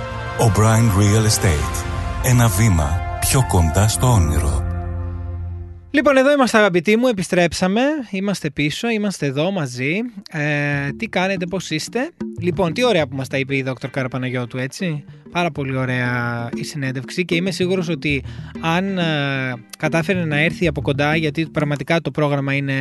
O'Brien Real Estate. Ένα βήμα πιο κοντά στο όνειρο. Λοιπόν, εδώ είμαστε αγαπητοί μου, επιστρέψαμε, είμαστε πίσω, είμαστε εδώ μαζί. Ε, τι κάνετε, πώς είστε? Λοιπόν, τι ωραία που μας τα είπε η δόκτωρ Καραπαναγιώτου, έτσι. Πάρα πολύ ωραία η συνέντευξη και είμαι σίγουρος ότι αν ε, κατάφερε να έρθει από κοντά, γιατί πραγματικά το πρόγραμμα είναι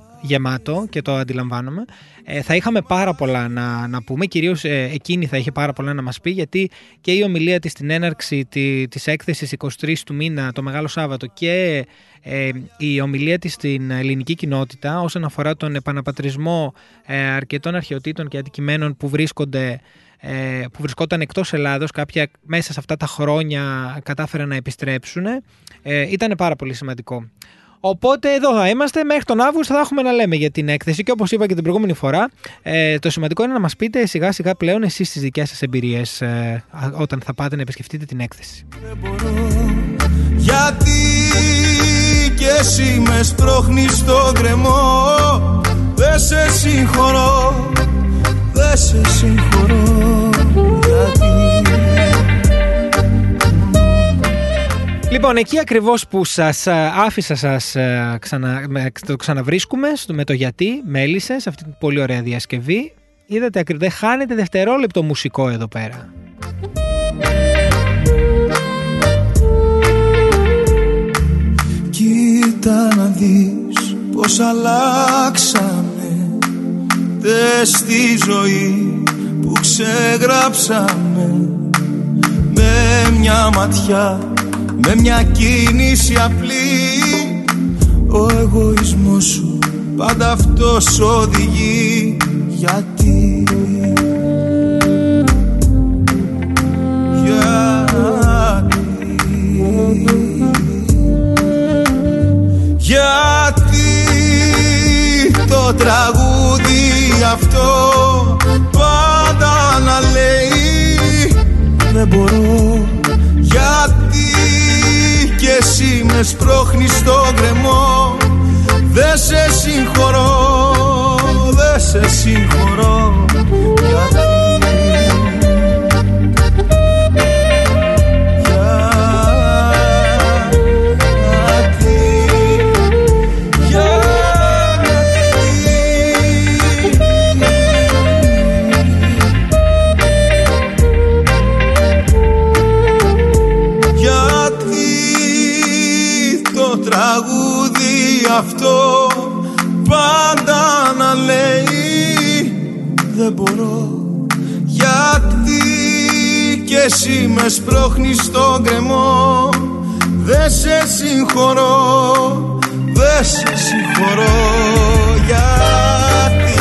γεμάτο και το αντιλαμβάνομαι, ε, θα είχαμε πάρα πολλά να, να πούμε, κυρίως ε, εκείνη θα είχε πάρα πολλά να μας πει, γιατί και η ομιλία της στην έναρξη τη, της έκθεσης εικοστή τρίτη του μήνα, το Μεγάλο Σάββατο, και ε, η ομιλία της στην ελληνική κοινότητα όσον αφορά τον επαναπατρισμό ε, αρκετών αρχαιοτήτων και αντικειμένων που βρίσκονται που βρισκόταν εκτός Ελλάδος, κάποια μέσα σε αυτά τα χρόνια κατάφεραν να επιστρέψουν, ε, ήταν πάρα πολύ σημαντικό. Οπότε εδώ θα είμαστε, μέχρι τον Αύγουστο θα έχουμε να λέμε για την έκθεση και όπως είπα και την προηγούμενη φορά, ε, το σημαντικό είναι να μας πείτε σιγά σιγά πλέον εσείς τις δικές σας εμπειρίες ε, όταν θα πάτε να επισκεφτείτε την έκθεση. Γιατί και εσύ με σπρώχνεις στο γκρεμό, δεν σε συγχωρώ, δεν σε συγχωρώ, γιατί. Λοιπόν, εκεί ακριβώς που σας άφησα σας ξανα, το ξαναβρίσκουμε με το γιατί, μέλισσε σε αυτή την πολύ ωραία διασκευή. Είδατε ακριβώς, δεν χάνετε δευτερόλεπτο μουσικό εδώ πέρα. Κοίτα να δεις πως αλλάξαμε, δες τη ζωή που ξεγράψαμε, με μια ματιά, με μια κίνηση απλή. Ο εγωισμός σου πάντα αυτός οδηγεί. Γιατί, γιατί, γιατί το τραγούδι αυτό πάντα να λέει δεν μπορώ. Γιατί κι εσύ με σπρώχνεις στο γκρεμό. Δε σε συγχωρώ, δε σε συγχωρώ. Γιατί, αυτό πάντα να λέει δεν μπορώ. Γιατί κι εσύ με σπρώχνεις στον γκρεμό. Δε σε συγχωρώ, δε σε συγχωρώ. Γιατί,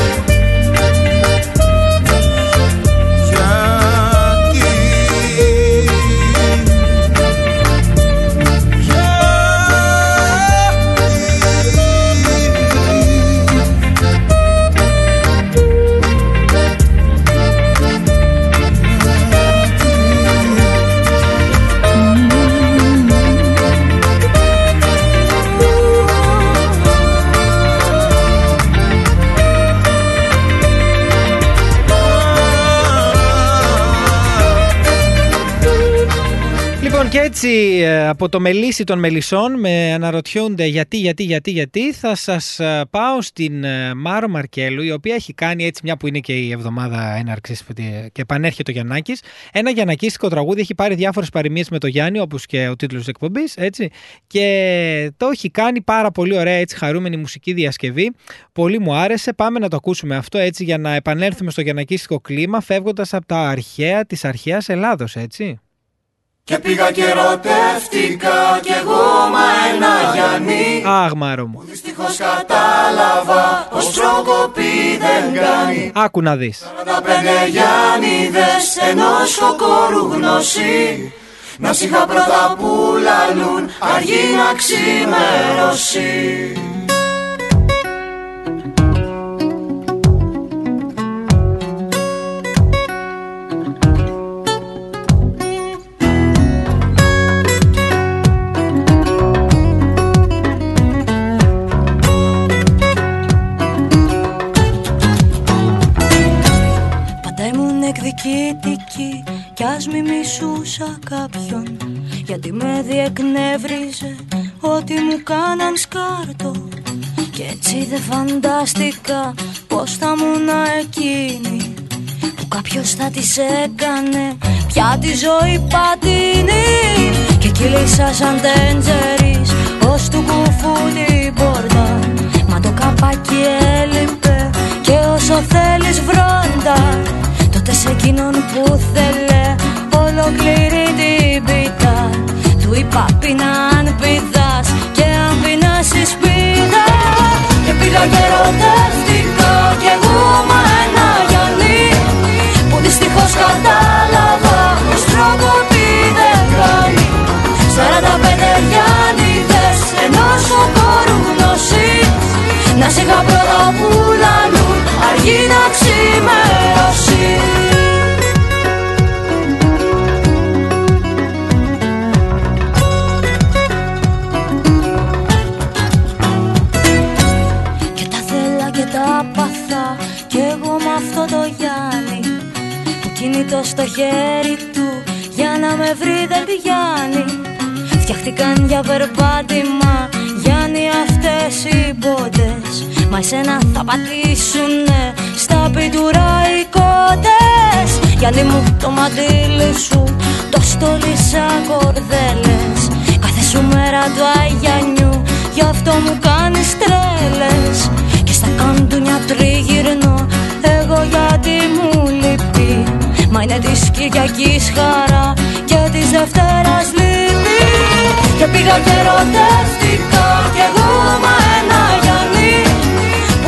και έτσι από το μελίσι των μελισσών με αναρωτιούνται γιατί, γιατί, γιατί, γιατί θα σας πάω στην Μάρο Μαρκέλου, η οποία έχει κάνει έτσι, μια που είναι και η εβδομάδα έναρξης και επανέρχεται ο Γιαννάκης, ένα γιαννακίστικο τραγούδι. Έχει πάρει διάφορες παροιμίες με το Γιάννη, όπως και ο τίτλος της εκπομπής, έτσι, και το έχει κάνει πάρα πολύ ωραία, έτσι, χαρούμενη μουσική διασκευή. Πολύ μου άρεσε. Πάμε να το ακούσουμε αυτό, έτσι, για να επανέλθουμε στο γιαννακίστικο κλίμα, φεύγοντας από τα αρχαία της αρχαίας Ελλάδος, έτσι. Και πήγα και ερωτεύτηκα κι εγώ μα ένα Γιάννη. Αχ, Μάρο μου. Που δυστυχώς κατάλαβα πως προκοπή δεν κάνει. Άκου να δεις. σαράντα πέντε Γιάννηδες ενός κοκόρου γνώση. Να σ' είχα πρώτα που λαλούν αργή να ξημερώσει. Εκδικητική κι ας μη μισούσα κάποιον, γιατί με διεκνεύριζε ότι μου κάναν σκάρτο. Κι έτσι δεν φαντάστηκα πως θα ήμουν εκείνη που κάποιος θα της έκανε πια τη ζωή πατίνη. Και κύλησα σαν τέντζερις ως του κουφού την πόρτα. Μα το καπάκι έλειπε και όσο θέλεις βρόντα. Τότε σε εκείνον που θέλε ολοκληρή την πίτα του είπα πίνα αν πηδάς και αν πεινάσεις πήδα. Και πήγα και ερωτεύτηκα κι εγώ μα ένα Γιάννη που δυστυχώς κατάλαβα πως προκοπή δεν κάνει. Σαράντα πέντε Γιάννηδες ενός κοκόρου γνώση. Να σ' είχα πρώτα που λαλούν αργή να ξημερώσει. Και τα θέλα και τα παθά κι εγώ με αυτό το Γιάννη που κινητό στο χέρι του για να με βρει δεν πηγαίνει. Φτιάχτηκαν για περπάτημα Γιάννη αυτές οι πόντες, μα εσένα θα πατήσουνε στα πιτουρά οι κότες. Γιάννη μου το μαντήλι σου το στόλισα κορδέλες. Κάθε σου μέρα του Αγιανιού γι' αυτό μου κάνεις τρέλες. Και στα καντούνια τριγυρνώ εγώ γιατί μου λείπει. Μα είναι της Κυριακής χαρά και της Δευτέρας λύπη. Και πήγα και ερωτεύτηκα κι εγώ μα ένα Γιάννη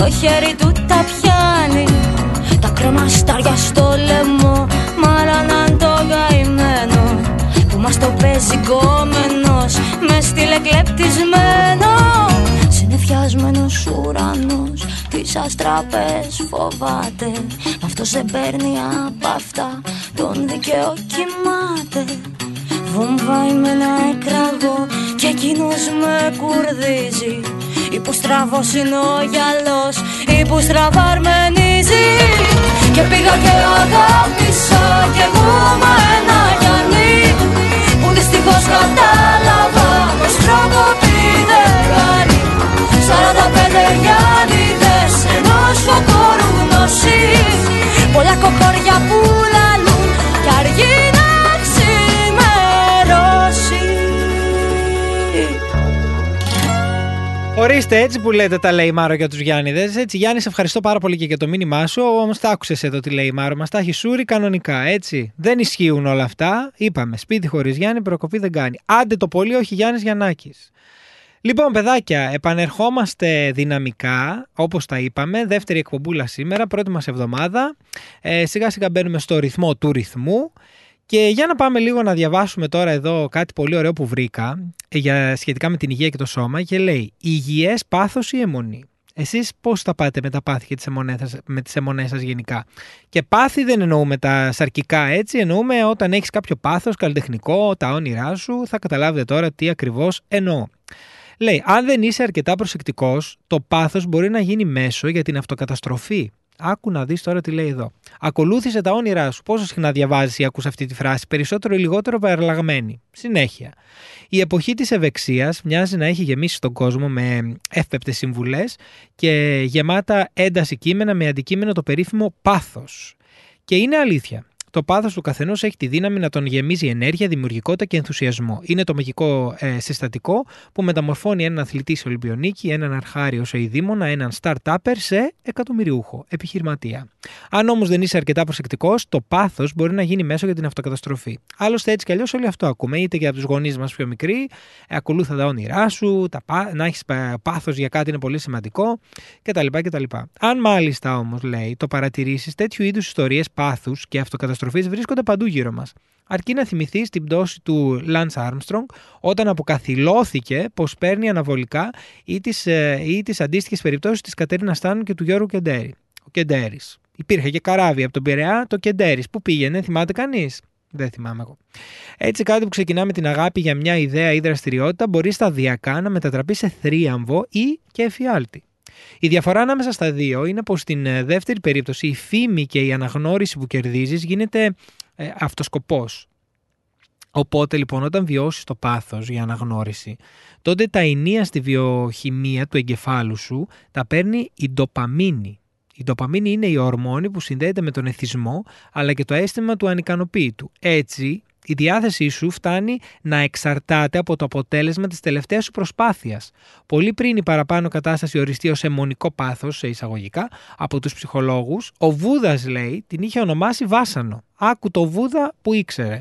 το χέρι του τα πιάνει, τα κρεμαστάρια στο λαιμό. Μάλλον το καημένο που μας το παίζει κόμενος, με στυλ εκλεπτισμένο. Συννεφιασμένος ουρανός, τις αστραπές φοβάται. Αυτός δεν παίρνει απ' αυτά, τον δικαίω κοιμάται. Βομβάει με ένα εκραγό και εκείνος με κουρδίζει. Ή που στραβός είναι ο γυαλός, ή που στραβά αρμενίζει. Και πήγα και αγάπησα κι εγώ με ένα Γιάννη, που δυστυχώς κατάλαβα πως τρόπο τι δεν κάνει. Σαράντα πέντε Γιάννηδες ενός φωτόρου γνώση, πολλά κοκόρια που λαλούν κι αργεί να ξημερώσει. Ορίστε, έτσι που λέτε τα λέει η Μάρο για τους Γιάννηδες. Έτσι, Γιάννη, σε ευχαριστώ πάρα πολύ και για το μήνυμά σου. Όμως τα άκουσες εδώ τι λέει η Μάρο. Μας τα έχει σούρει κανονικά, έτσι. Δεν ισχύουν όλα αυτά. Είπαμε, σπίτι χωρίς Γιάννη, προκοπή δεν κάνει. Άντε το πολύ, όχι Γιάννης Γιαννάκης. Λοιπόν, παιδάκια, επανερχόμαστε δυναμικά, όπως τα είπαμε. Δεύτερη εκπομπούλα σήμερα, πρώτη μας εβδομάδα. Ε, σιγά σιγά μπαίνουμε στο ρυθμό του ρυθμού. Και για να πάμε λίγο να διαβάσουμε τώρα εδώ κάτι πολύ ωραίο που βρήκα για, σχετικά με την υγεία και το σώμα, και λέει υγιές πάθος ή αιμονή. Εσείς πώς θα πάτε με τα πάθη και τις αιμονές, με τις αιμονές σας γενικά? Και πάθη δεν εννοούμε τα σαρκικά, έτσι, εννοούμε όταν έχεις κάποιο πάθος καλλιτεχνικό, τα όνειρά σου, θα καταλάβετε τώρα τι ακριβώς εννοώ. Λέει, αν δεν είσαι αρκετά προσεκτικός, το πάθος μπορεί να γίνει μέσο για την αυτοκαταστροφή. Άκου να δεις τώρα τι λέει εδώ. Ακολούθησε τα όνειρά σου. Πόσο συχνά διαβάζεις ή ακούς αυτή τη φράση? Περισσότερο ή λιγότερο παραλλαγμένη. Συνέχεια. Η εποχή της ευεξίας μοιάζει να έχει γεμίσει τον κόσμο με εύπεπτες συμβουλές και γεμάτα ένταση κείμενα με αντικείμενο το περίφημο πάθος. Και είναι αλήθεια. Το πάθος του καθενός έχει τη δύναμη να τον γεμίζει ενέργεια, δημιουργικότητα και ενθουσιασμό. Είναι το μαγικό ε, συστατικό που μεταμορφώνει έναν αθλητή σε Ολυμπιονίκη, έναν αρχάριο σε ειδήμονα, έναν start-upper σε εκατομμυριούχο, επιχειρηματία. Αν όμως δεν είσαι αρκετά προσεκτικός, το πάθος μπορεί να γίνει μέσο για την αυτοκαταστροφή. Άλλωστε, έτσι κι αλλιώς όλοι αυτό ακούμε, είτε για τους γονείς μας πιο μικροί, ε, ακολούθα τα όνειρά σου, τα, να έχεις πάθος για κάτι είναι πολύ σημαντικό κτλ. κτλ. Αν μάλιστα όμως, λέει, το παρατηρήσεις, τέτοιου είδους ιστορίες πάθους και αυτοκαταστροφής βρίσκονται παντού γύρω μας. Αρκεί να θυμηθείς την πτώση του Lance Armstrong όταν αποκαθιλώθηκε πως παίρνει αναβολικά ή τις, ή τις αντίστοιχες περιπτώσεις της Κατερίνα Στάνου και του Γιώργου Κεντέρη. Ο Κεντέρης. Υπήρχε και καράβι από τον Πειραιά, το Κεντέρης. Πού πήγαινε, θυμάται κανείς? Δεν θυμάμαι εγώ. Έτσι, κάτι που ξεκινά με την αγάπη για μια ιδέα ή δραστηριότητα μπορεί σταδιακά να μετατραπεί σε θρίαμβο ή και εφιάλτη. Η διαφορά ανάμεσα στα δύο είναι πως στην δεύτερη περίπτωση η φήμη και η αναγνώριση που κερδίζεις γίνεται ε, αυτοσκοπός. Οπότε λοιπόν όταν βιώσεις το πάθος για αναγνώριση, τότε τα ηνία στη βιοχημία του εγκεφάλου σου τα παίρνει η ντοπαμίνη. Η ντοπαμίνη είναι η ορμόνη που συνδέεται με τον εθισμό αλλά και το αίσθημα του ανικανοποίητου. Έτσι, η διάθεσή σου φτάνει να εξαρτάται από το αποτέλεσμα της τελευταίας σου προσπάθειας. Πολύ πριν η παραπάνω κατάσταση οριστεί ως αιμονικό πάθος, σε εισαγωγικά, από τους ψυχολόγους, ο Βούδας, λέει, την είχε ονομάσει βάσανο. Άκου το Βούδα που ήξερε.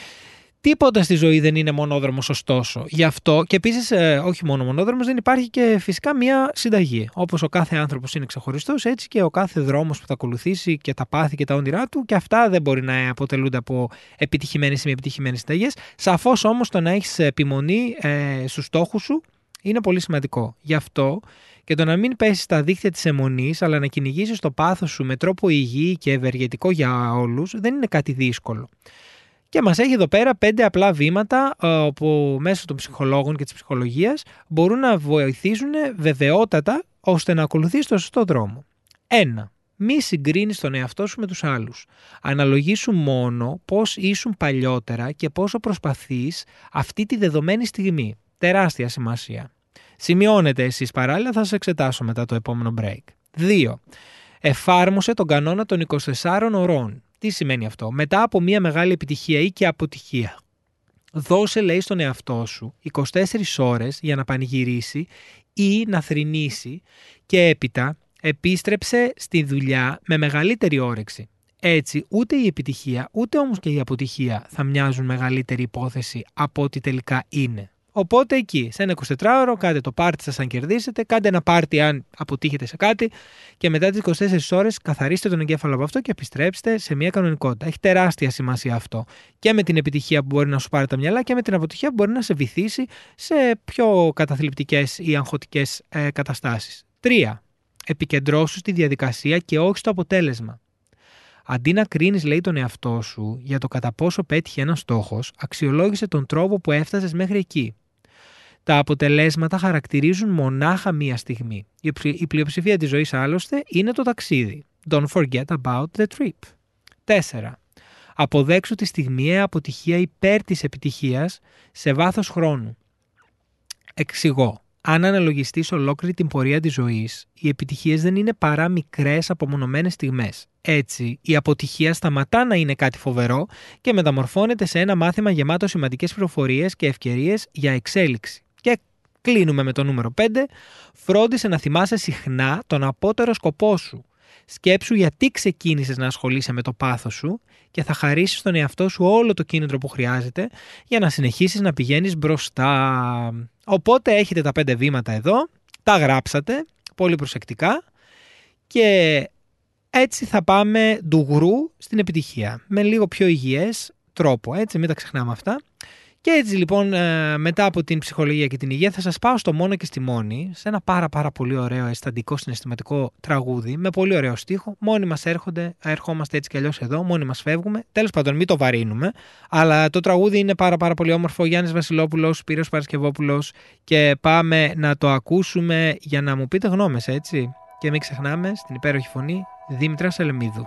Τίποτα στη ζωή δεν είναι μονόδρομος ωστόσο. Γι' αυτό και επίσης ε, όχι μόνο μονόδρομος, δεν υπάρχει και φυσικά μία συνταγή. Όπως ο κάθε άνθρωπος είναι ξεχωριστός, έτσι και ο κάθε δρόμος που θα ακολουθήσει και τα πάθη και τα όνειρά του, και αυτά δεν μπορεί να αποτελούνται από επιτυχημένες ή μη επιτυχημένες συνταγές. Σαφώς όμως το να έχεις επιμονή ε, στους στόχους σου είναι πολύ σημαντικό. Γι' αυτό και το να μην πέσεις στα δίχτυα της αιμονής, αλλά να κυνηγήσεις το πάθος σου με τρόπο υγιή και ευεργετικό για όλους, δεν είναι κάτι δύσκολο. Και μας έχει εδώ πέρα πέντε απλά βήματα που μέσω των ψυχολόγων και της ψυχολογίας μπορούν να βοηθήσουν βεβαιότατα ώστε να ακολουθείς το σωστό δρόμο. ένα. Μη συγκρίνεις τον εαυτό σου με τους άλλους. Αναλογήσου μόνο πώς ήσουν παλιότερα και πόσο προσπαθείς αυτή τη δεδομένη στιγμή. Τεράστια σημασία. Σημειώνετε εσείς παράλληλα, θα σας εξετάσω μετά το επόμενο break. δύο. Εφάρμοσε τον κανόνα των είκοσι τεσσάρων ωρών. Τι σημαίνει αυτό? Μετά από μια μεγάλη επιτυχία ή και αποτυχία, δώσε, λέει, στον εαυτό σου είκοσι τέσσερις ώρες για να πανηγυρίσει ή να θρηνήσει και έπειτα επίστρεψε στη δουλειά με μεγαλύτερη όρεξη. Έτσι, ούτε η επιτυχία, ούτε όμως και η αποτυχία θα μοιάζουν μεγαλύτερη υπόθεση από ό,τι τελικά είναι. Οπότε εκεί, σε ένα εικοσιτετράωρο, κάντε το πάρτι σας αν κερδίσετε, κάντε ένα πάρτι αν αποτύχετε σε κάτι και μετά τις είκοσι τέσσερις ώρες καθαρίστε τον εγκέφαλο από αυτό και επιστρέψτε σε μια κανονικότητα. Έχει τεράστια σημασία αυτό. Και με την επιτυχία που μπορεί να σου πάρει τα μυαλά και με την αποτυχία που μπορεί να σε βυθίσει σε πιο καταθλιπτικές ή αγχωτικές ε, καταστάσεις. Τρία. Επικεντρώσου στη διαδικασία και όχι στο αποτέλεσμα. Αντί να κρίνεις, λέει, τον εαυτό σου για το κατά πόσο πέτυχε ένας στόχος, αξιολόγησε τον τρόπο που έφτασες μέχρι εκεί. Τα αποτελέσματα χαρακτηρίζουν μονάχα μία στιγμή. Η πλειοψηφία της ζωής άλλωστε είναι το ταξίδι. Don't forget about the trip. Τέσσερα. Αποδέξου τη στιγμιαία αποτυχία υπέρ της επιτυχίας σε βάθος χρόνου. Εξηγώ. Αν αναλογιστείς ολόκληρη την πορεία της ζωής, οι επιτυχίες δεν είναι παρά μικρές απομονωμένες στιγμές. Έτσι, η αποτυχία σταματά να είναι κάτι φοβερό και μεταμορφώνεται σε ένα μάθημα γεμάτο σημαντικές πληροφορίες και ευκαιρίες για εξέλιξη. Και κλείνουμε με το νούμερο πέντε. Φρόντισε να θυμάσαι συχνά τον απότερο σκοπό σου. Σκέψου γιατί ξεκίνησες να ασχολείσαι με το πάθος σου και θα χαρίσεις στον εαυτό σου όλο το κίνητρο που χρειάζεται για να συνεχίσεις να πηγαίνεις μπροστά. Οπότε έχετε τα πέντε βήματα εδώ, τα γράψατε πολύ προσεκτικά και έτσι θα πάμε ντουγρού στην επιτυχία με λίγο πιο υγιές τρόπο, έτσι μην τα ξεχνάμε αυτά. Και έτσι λοιπόν μετά από την ψυχολογία και την υγεία θα σας πάω στο μόνο και στη μόνη, σε ένα πάρα πάρα πολύ ωραίο αισθαντικό συναισθηματικό τραγούδι με πολύ ωραίο στίχο. Μόνοι μας έρχονται, ερχόμαστε έτσι κι αλλιώς εδώ, μόνοι μας φεύγουμε. Τέλος πάντων μην το βαρύνουμε, αλλά το τραγούδι είναι πάρα πάρα πολύ όμορφο. Γιάννης Βασιλόπουλος, Σπύρος Παρασκευόπουλος και πάμε να το ακούσουμε για να μου πείτε γνώμες, έτσι. Και μην ξεχνάμε στην υπέροχη φωνή Δήμητρα Σελεμίδου.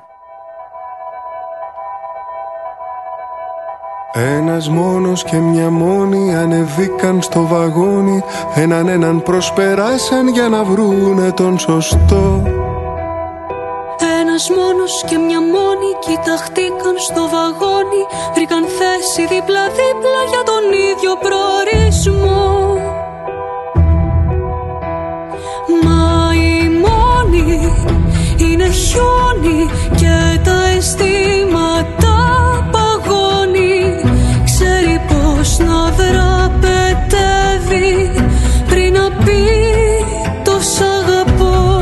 Ένας μόνος και μια μόνη ανεβήκαν στο βαγόνι, έναν έναν προσπεράσαν για να βρούνε τον σωστό. Ένας μόνος και μια μόνη κοιταχτήκαν στο βαγόνι, βρήκαν θέση δίπλα-δίπλα για τον ίδιο προορισμό. Μα η μόνη είναι χιόνι και τα αισθήματα ξέρει πως να δραπετεύει πριν να πει το σ' αγαπώ.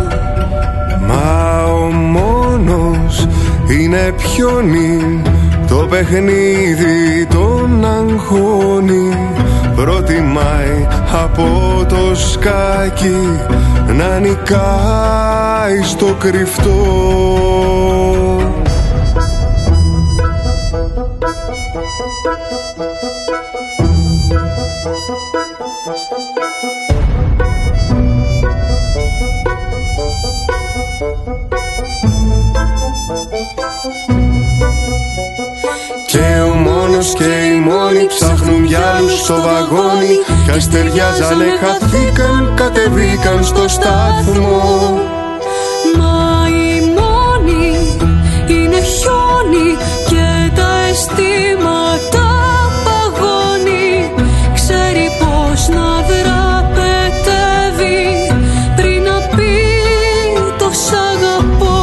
Μα ο μόνος είναι πιόνι, το παιχνίδι τον αγχώνει. Προτιμάει από το σκάκι να νικάει στο κρυφτό. Και ο μόνος και η μόνη ψάχνουν για άλλους στο βαγόνι, κι αστεριάζανε, χαθήκαν, κατεβήκαν στο σταθμό. Μα η μόνη είναι χιόνι και τα αισθήματα παγώνει. Ξέρει πως να δραπετεύει πριν να πει το σ' αγαπώ.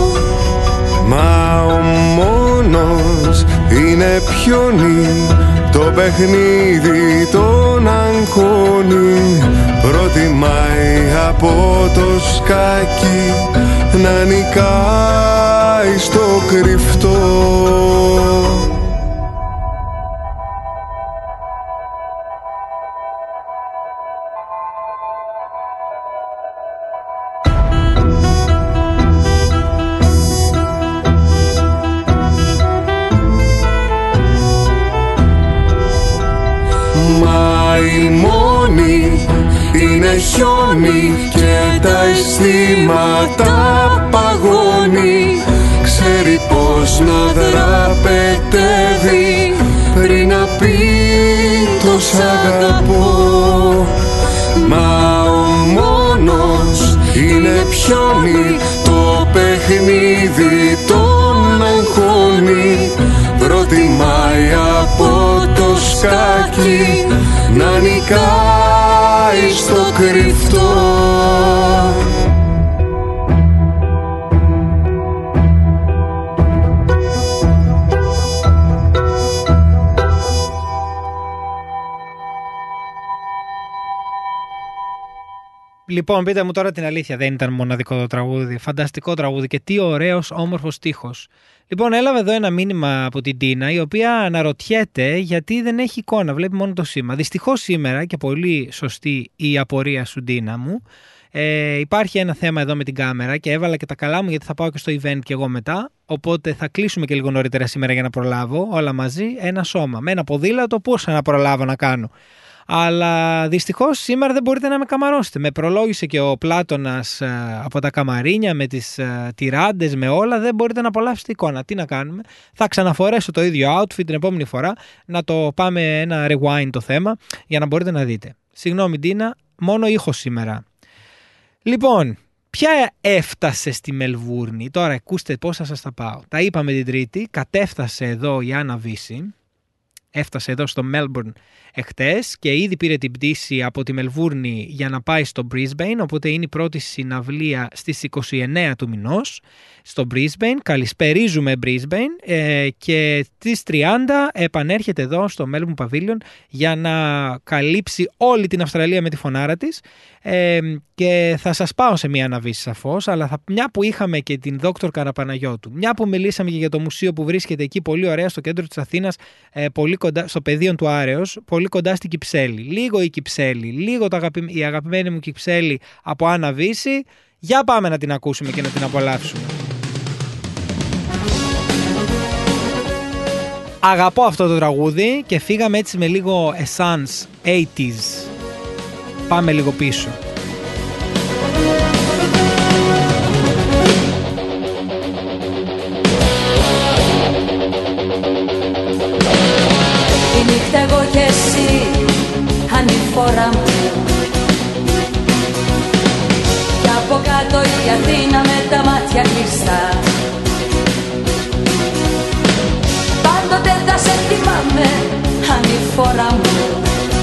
Μα ο μόνος είναι πιόνι, το παιχνίδι τον αγχώνει. Προτιμάει από το σκάκι να νικάει στο κρυφτό. Χιόνι και τα αισθήματα παγώνει. Ξέρει πως να δραπετεύει πριν να πει το σ' αγαπώ. Μα ο μόνος είναι πιόνι, το παιχνίδι τον αγχώνει. Προτιμάει από το σκάκι να νικάει στο κρυφτό. Λοιπόν, πείτε μου τώρα την αλήθεια. Δεν ήταν μοναδικό το τραγούδι. Φανταστικό τραγούδι και τι ωραίος όμορφος στίχος. Λοιπόν, έλαβε εδώ ένα μήνυμα από την Τίνα, η οποία αναρωτιέται γιατί δεν έχει εικόνα, βλέπει μόνο το σήμα. Δυστυχώς σήμερα, και πολύ σωστή η απορία σου, Τίνα μου, ε, υπάρχει ένα θέμα εδώ με την κάμερα και έβαλα και τα καλά μου γιατί θα πάω και στο event και εγώ μετά. Οπότε θα κλείσουμε και λίγο νωρίτερα σήμερα για να προλάβω όλα μαζί ένα σώμα. Με ένα ποδήλατο, πώς να προλάβω να κάνω. Αλλά δυστυχώς σήμερα δεν μπορείτε να με καμαρώσετε. Με προλόγησε και ο Πλάτωνας ε, από τα καμαρίνια με τις ε, τυράντες, με όλα. Δεν μπορείτε να απολαύσετε εικόνα. Τι να κάνουμε. Θα ξαναφορέσω το ίδιο outfit την επόμενη φορά. Να το πάμε ένα rewind το θέμα για να μπορείτε να δείτε. Συγγνώμη Τίνα, μόνο ήχο σήμερα. Λοιπόν, ποια έφτασε στη Μελβούρνη. Τώρα ακούστε πώς θα σας τα πάω. Τα είπαμε την Τρίτη. Κατέφτασε εδώ η Άννα Βύση. Έφτασε εδώ στο Melbourne εχθές και ήδη πήρε την πτήση από τη Μελβούρνη για να πάει στο Brisbane, οπότε είναι η πρώτη συναυλία στις είκοσι εννέα του μηνός στο Brisbane. Καλησπερίζουμε Brisbane ε, και στις τριάντα επανέρχεται εδώ στο Melbourne Pavilion για να καλύψει όλη την Αυστραλία με τη φωνάρα της ε, και θα σας πάω σε μια αναβίση σαφώς, αλλά θα, μια που είχαμε και την Δόκτωρ Καραπαναγιώτου, μια που μιλήσαμε και για το μουσείο που βρίσκεται εκεί πολύ ωραία στο κέντρο της Αθήνας, ε, πολύ κοντά, στο πεδίο του Άρεως, πολύ κοντά στην Κυψέλη. Λίγο η Κυψέλη, λίγο το αγαπη, η αγαπημένη μου Κυψέλη από Άννα Βύση. Για πάμε να την ακούσουμε και να την απολαύσουμε. Αγαπώ αυτό το τραγούδι και φύγαμε έτσι με λίγο essence ογδόντα. Πάμε λίγο πίσω. Η νύχτα εγώ και εσύ, ανηφόρα μου, κι από κάτω η Αθήνα με τα μάτια κλειστά. Πάντοτε θα σε θυμάμαι, ανηφόρα μου,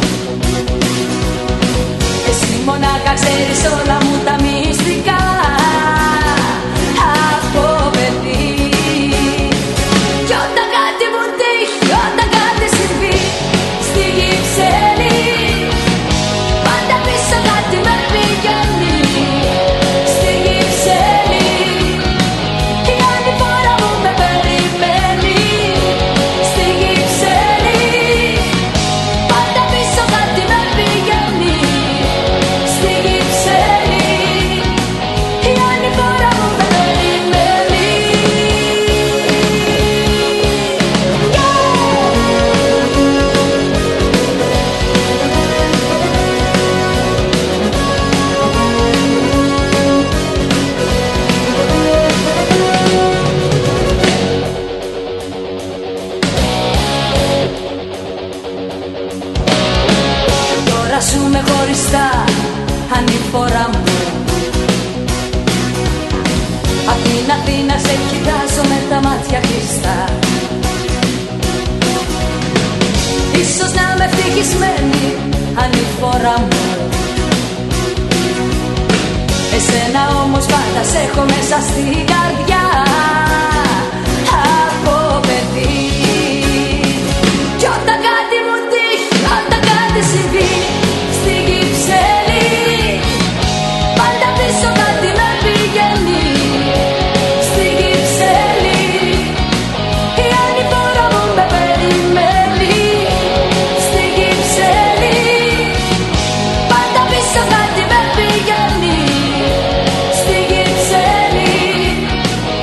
εσύ μονάχα ξέρεις όλα μου τα μυστικά. Από παιδί, κι όταν κάτι μου τύχει, όταν κάτι συμβεί στη Κυψέλη, πάντα πίσω κάτι με πηγαίνει. Στη Κυψέλη η άλλη φορά μου με περιμένει. Στη Κυψέλη πάντα πίσω κάτι με πηγαίνει. Στη Κυψέλη η άλλη φορά μου με περιμένει. Τώρα ζούμε χωριστά, ανηφόρα μου, απ' την Αθήνα σε κοιτάζω με τα μάτια κλειστά. Ίσως να είμαι ευτυχισμένη, ανηφόρα μου, εσένα όμως πάντα σ' έχω μέσα στην καρδιά. Από παιδί, κι όταν κάτι μου τύχει, όταν κάτι συμβεί στη Κυψέλη, πάντα πίσω κάτι με πηγαίνει. Στη Κυψέλη η άλλη φορά μου με περιμένει. Στη Κυψέλη πάντα πίσω κάτι με πηγαίνει. Στη Κυψέλη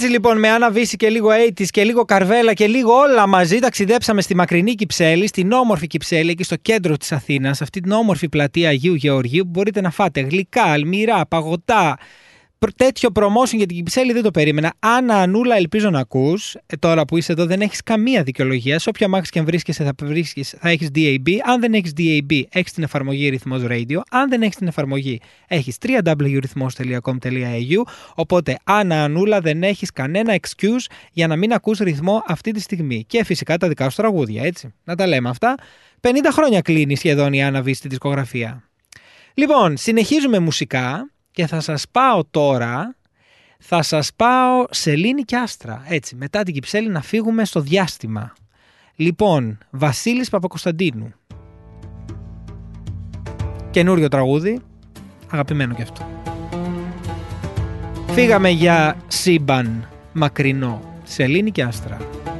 Έτσι λοιπόν με Άννα Βύση και λίγο ογδόντα και λίγο Καρβέλα και λίγο όλα μαζί ταξιδέψαμε στη μακρινή Κυψέλη, στην όμορφη Κυψέλη, εκεί στο κέντρο της Αθήνας, αυτή την όμορφη πλατεία Αγίου Γεωργίου που μπορείτε να φάτε γλυκά, αλμυρά, παγωτά. Τέτοιο promotion για την Κυψέλη δεν το περίμενα. Άννα Ανούλα, ελπίζω να ακούς. Ε, τώρα που είσαι εδώ δεν έχεις καμία δικαιολογία. Σε όποιο αμάξι και αν βρίσκεσαι θα, βρίσκεις, θα έχεις ντι έι μπι. Αν δεν έχεις ντι έι μπι, έχεις την εφαρμογή Ρυθμός Radio. Αν δεν έχεις την εφαρμογή, έχεις double-u double-u double-u τελεία ρυθμός τελεία κομ τελεία έι γιου. Οπότε, Άννα Ανούλα, δεν έχεις κανένα excuse για να μην ακούς ρυθμό αυτή τη στιγμή. Και φυσικά τα δικά σου τραγούδια, έτσι. Να τα λέμε αυτά. πενήντα χρόνια κλείνει σχεδόν η Άννα Βύση στη δισκογραφία. Λοιπόν, συνεχίζουμε μουσικά. Και θα σας πάω τώρα, θα σας πάω Σελήνη και Άστρα, έτσι, μετά την Κυψέλη να φύγουμε στο διάστημα. Λοιπόν, Βασίλης Παπακοσταντίνου. Καινούριο τραγούδι, αγαπημένο κι αυτό. Φύγαμε για σύμπαν μακρινό, Σελήνη και Άστρα.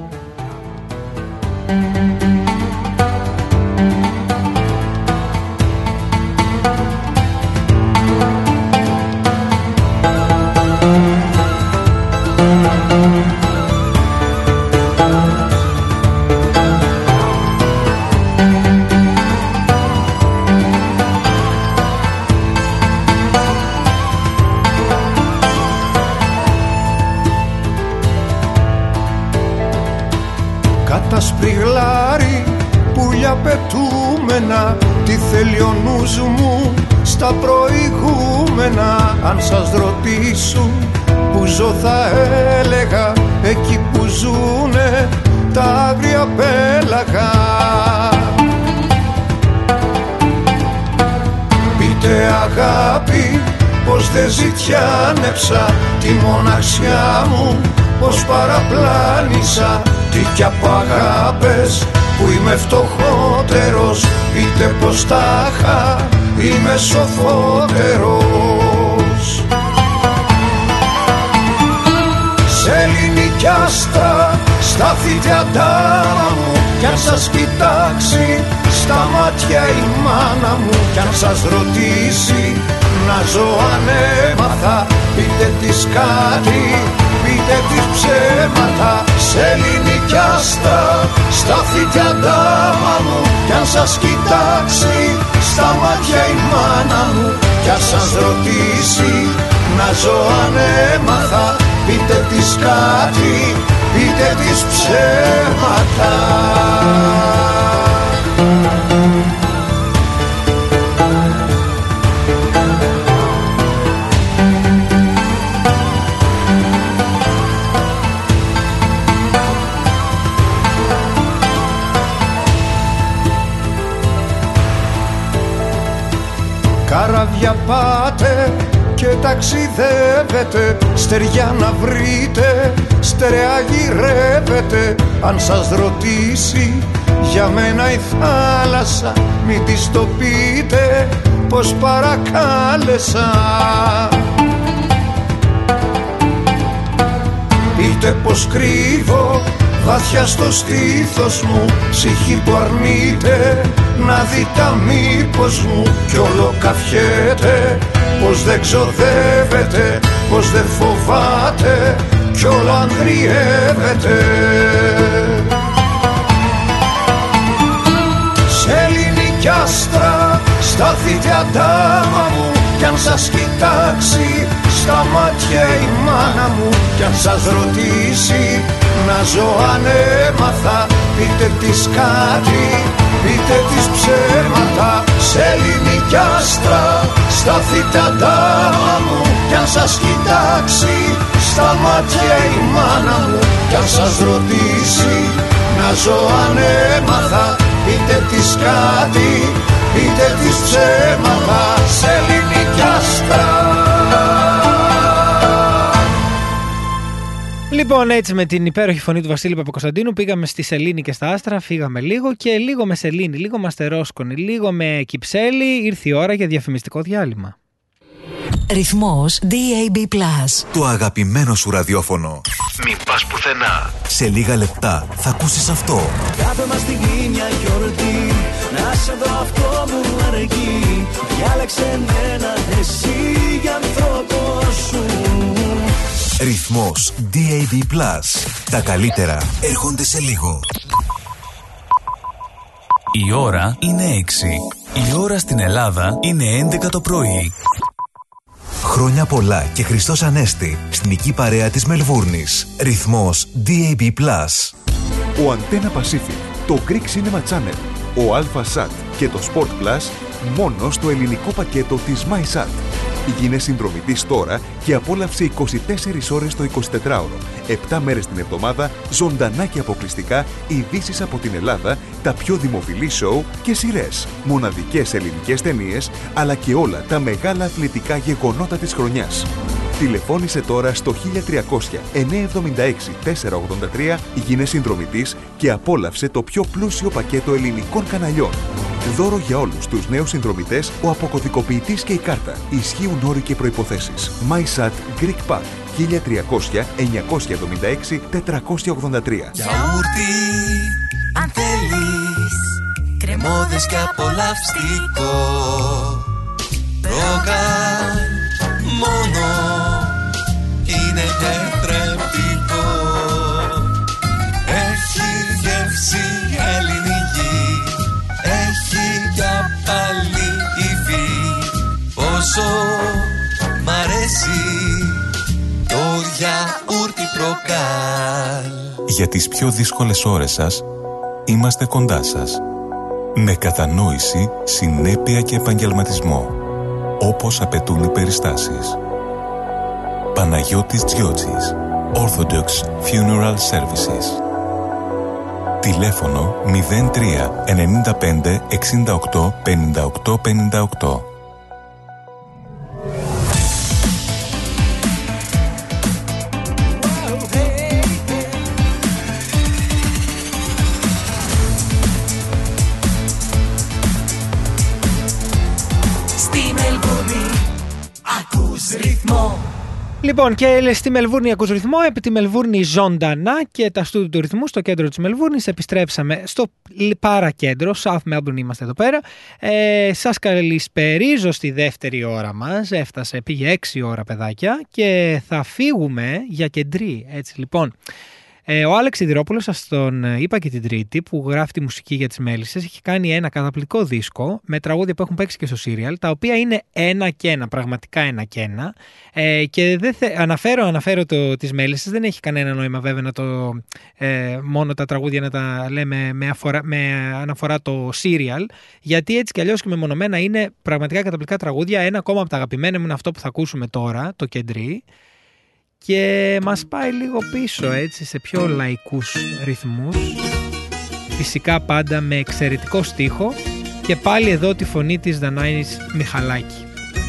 Σπριγλάρι, πουλιά πετούμενα, τι θέλει ο νους μου στα προηγούμενα. Αν σας ρωτήσουν που ζω θα έλεγα εκεί που ζουνε τα άγρια πέλαγα. Πείτε αγάπη πως δεν ζητιάνεψα τη μοναξιά μου, πως παραπλάνησα. Τι κι από αγάπες που είμαι φτωχότερος, πείτε πως τάχα είμαι σοφότερος. Σελήνη κι Άστρα, σταθείτε αντάμα μου, κι αν σας κοιτάξει στα μάτια η μάνα μου, κι αν σας ρωτήσει να ζω αν έμαθα, πείτε της κάτι, πείτε της ψέματα. Σελήνη κι Άστρα, σταθείτε αντάμα μου, κι αν σας κοιτάξει στα μάτια η μάνα μου, κι αν σας ρωτήσει να ζω αν έμαθα, πείτε της κάτι, πείτε της ψέματα. Καράβια πάτε και ταξιδεύετε, στεριά να βρείτε, στερεά γυρεύετε. Αν σας ρωτήσει για μένα η θάλασσα, μην της το πείτε πως παρακάλεσα. Πείτε πως κρύβω βαθιά στο στήθος μου ψυχή που αρνείται να δει τα μήπως μου, κι όλο καφιέται πως δεν ξοδεύεται, πως δεν φοβάται, κι όλο ανδριεύεται. Σελήνη κι Άστρα, σταθείτε αντάμα μου, κι αν σας κοιτάξει στα μάτια η μάνα μου, κι αν σας ρωτήσει να ζω αν έμαθα, πείτε της κάτι, πείτε της ψέματα. Σελήνη κι Άστρα, σταθείτε αντάμα μου, κι αν σας κοιτάξει στα μάτια η μάνα μου, κι αν σας ρωτήσει να ζω αν έμαθα, πείτε της κάτι, πείτε της ψέματα. Σελήνη κι Άστρα. Λοιπόν, έτσι με την υπέροχη φωνή του Βασίλη Παπακοσταντίνου πήγαμε στη Σελήνη και στα Άστρα, φύγαμε λίγο και λίγο με Σελήνη, λίγο με Αστερόσκονη, λίγο με Κυψέλη. Ήρθε η ώρα για διαφημιστικό διάλειμμα. Ρυθμός ντι έι μπι Plus. Το αγαπημένο σου ραδιόφωνο. Μην πας πουθενά. Σε λίγα λεπτά θα ακούσεις αυτό. Κάθε μας στιγμή μια γιορτή, να σε δω αυτό μου αρκεί. Διάλεξε μένα εσύ για ανθρώπο σου. Ρυθμός ντι έι μπι Plus. Τα καλύτερα έρχονται σε λίγο. Η ώρα είναι έξι. Η ώρα στην Ελλάδα είναι έντεκα το πρωί. Χρόνια πολλά και Χριστός Ανέστη στην οικη παρέα της Μελβούρνης. Ρυθμός ντι έι μπι Plus. Ο Antenna Pacific, το Greek Cinema Channel, ο Alpha Sat και το Sport Plus μόνο στο ελληνικό πακέτο της MySat. Γίνε συνδρομητής τώρα και απόλαυσε είκοσι τέσσερις ώρες το εικοσιτετράωρο, επτά μέρες την εβδομάδα, ζωντανά και αποκλειστικά ειδήσεις από την Ελλάδα, τα πιο δημοφιλή σοου και σειρές, μοναδικές ελληνικές ταινίες, αλλά και όλα τα μεγάλα αθλητικά γεγονότα της χρονιάς. Τηλεφώνησε τώρα στο χίλια τριακόσια εννιακόσια εβδομήντα έξι τετρακόσια ογδόντα τρία, γίνε συνδρομητής και απόλαυσε το πιο πλούσιο πακέτο ελληνικών καναλιών. Δώρο για όλους τους νέους συνδρομητές, ο αποκωδικοποιητής και η κάρτα. Ισχύουν όροι και προϋποθέσεις. MySat Greek Pack χίλια τριακόσια εννιακόσια εβδομήντα έξι τετρακόσια ογδόντα τρία. Γιαούρτι, αν θέλεις, κρεμώδες και απολαυστικό. Ρόγαν, μόνο, είναι τετρεπτικό. Έχει γεύση ελληνική, έχει για πάλι υφή. Πόσο μ' αρέσει το γιαούρτι Προκάλ. Για τις πιο δύσκολες ώρες σας, είμαστε κοντά σας. Με κατανόηση, συνέπεια και επαγγελματισμό, όπως απαιτούν οι περιστάσεις. Παναγιώτης Τζιότσης, Orthodox Funeral Services. Τηλέφωνο μηδέν τρία εννιά πέντε εξήντα οκτώ πενήντα οκτώ πενήντα οκτώ. Λοιπόν, και στη Μελβούρνη ακούς ρυθμό, επί τη Μελβούρνη ζωντανά και τα στούντιο του ρυθμού στο κέντρο της Μελβούρνης. Επιστρέψαμε στο παρακέντρο, South Melbourne είμαστε εδώ πέρα. Ε, σας καλησπερίζω στη δεύτερη ώρα μας, έφτασε, πήγε έξι ώρα παιδάκια και θα φύγουμε για κεντρί, έτσι λοιπόν. Ε, ο Άλεξ Σιδηρόπουλος, σας τον είπα και την Τρίτη, που γράφει τη μουσική για τις Μέλισσες, έχει κάνει ένα καταπληκτικό δίσκο με τραγούδια που έχουν παίξει και στο σύριαλ, τα οποία είναι ένα και ένα, πραγματικά ένα και ένα. Ε, και δεν θε, αναφέρω, αναφέρω το, τις Μέλισσες, δεν έχει κανένα νόημα βέβαια να το, ε, μόνο τα τραγούδια να τα λέμε με, αφορά, με αναφορά το σύριαλ, γιατί έτσι κι αλλιώς και μεμονωμένα είναι πραγματικά καταπληκτικά τραγούδια. Ένα ακόμα από τα αγαπημένα μου είναι αυτό που θα ακούσουμε τώρα, το Κεντρί. Και μας πάει λίγο πίσω, έτσι, σε πιο λαϊκούς ρυθμούς. Φυσικά πάντα με εξαιρετικό στίχο. Και πάλι εδώ τη φωνή της Δανάης Μιχαλάκη.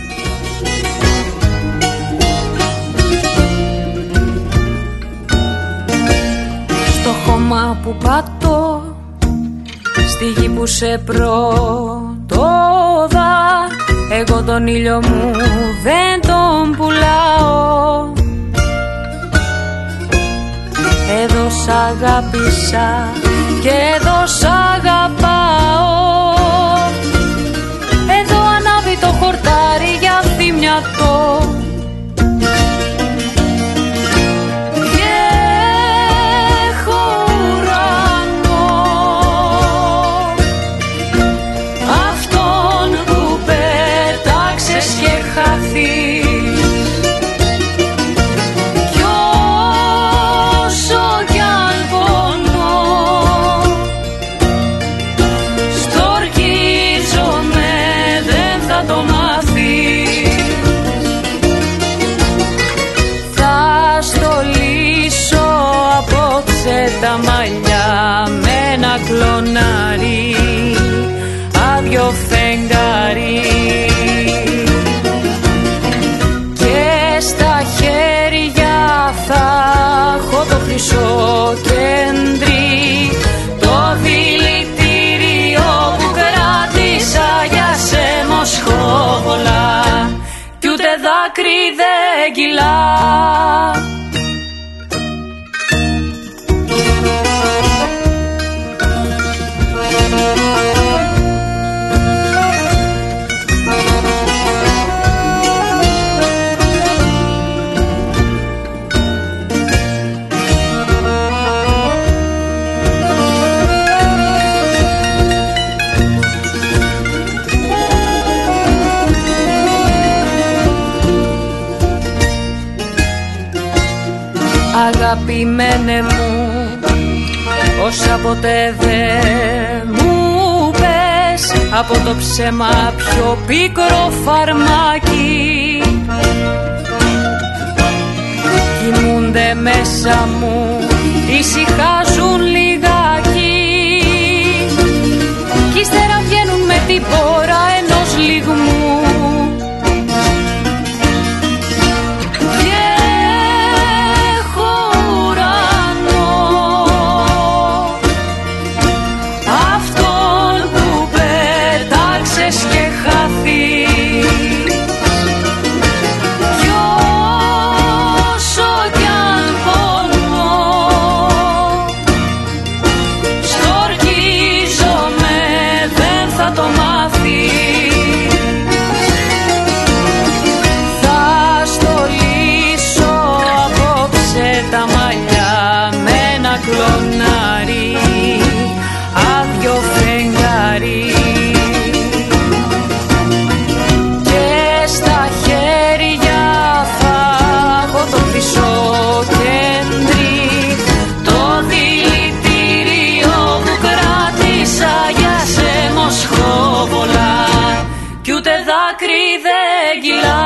Στο χώμα που πατώ, στη γη που σε πρωτόδα, εγώ τον ήλιο μου δεν τον πουλάω. Εδώ σ' αγάπησα και εδώ σ' αγαπάω. Εδώ ανάβει το χορτάρι για θυμιατό. Και έχω ουρανό, αυτόν που πέταξες και χαθείς. Τα μαλλιά με ένα κλονάρι, άδειο φεγγάρι, και στα χέρια θα έχω το χρυσό κεντρί, το δηλητήριο που κράτησα για σε Μοσχόλα, κι ούτε δάκρυ δεν κυλά. αγαπημένε μου, όσα ποτέ δεν μου πες, από το ψέμα πιο πίκρο φαρμάκι κοιμούνται μέσα μου, ησυχάζουν λιγάκι κι ύστερα βγαίνουν με την πόρα ενός λιγμού. Κλονάρι, άδειο φεγγάρι και στα χέρια θα έχω το χρυσό κέντρι, το δηλητήριο που κράτησα για σε Μοσχόβολα κι ούτε δάκρυ δεν κυλά.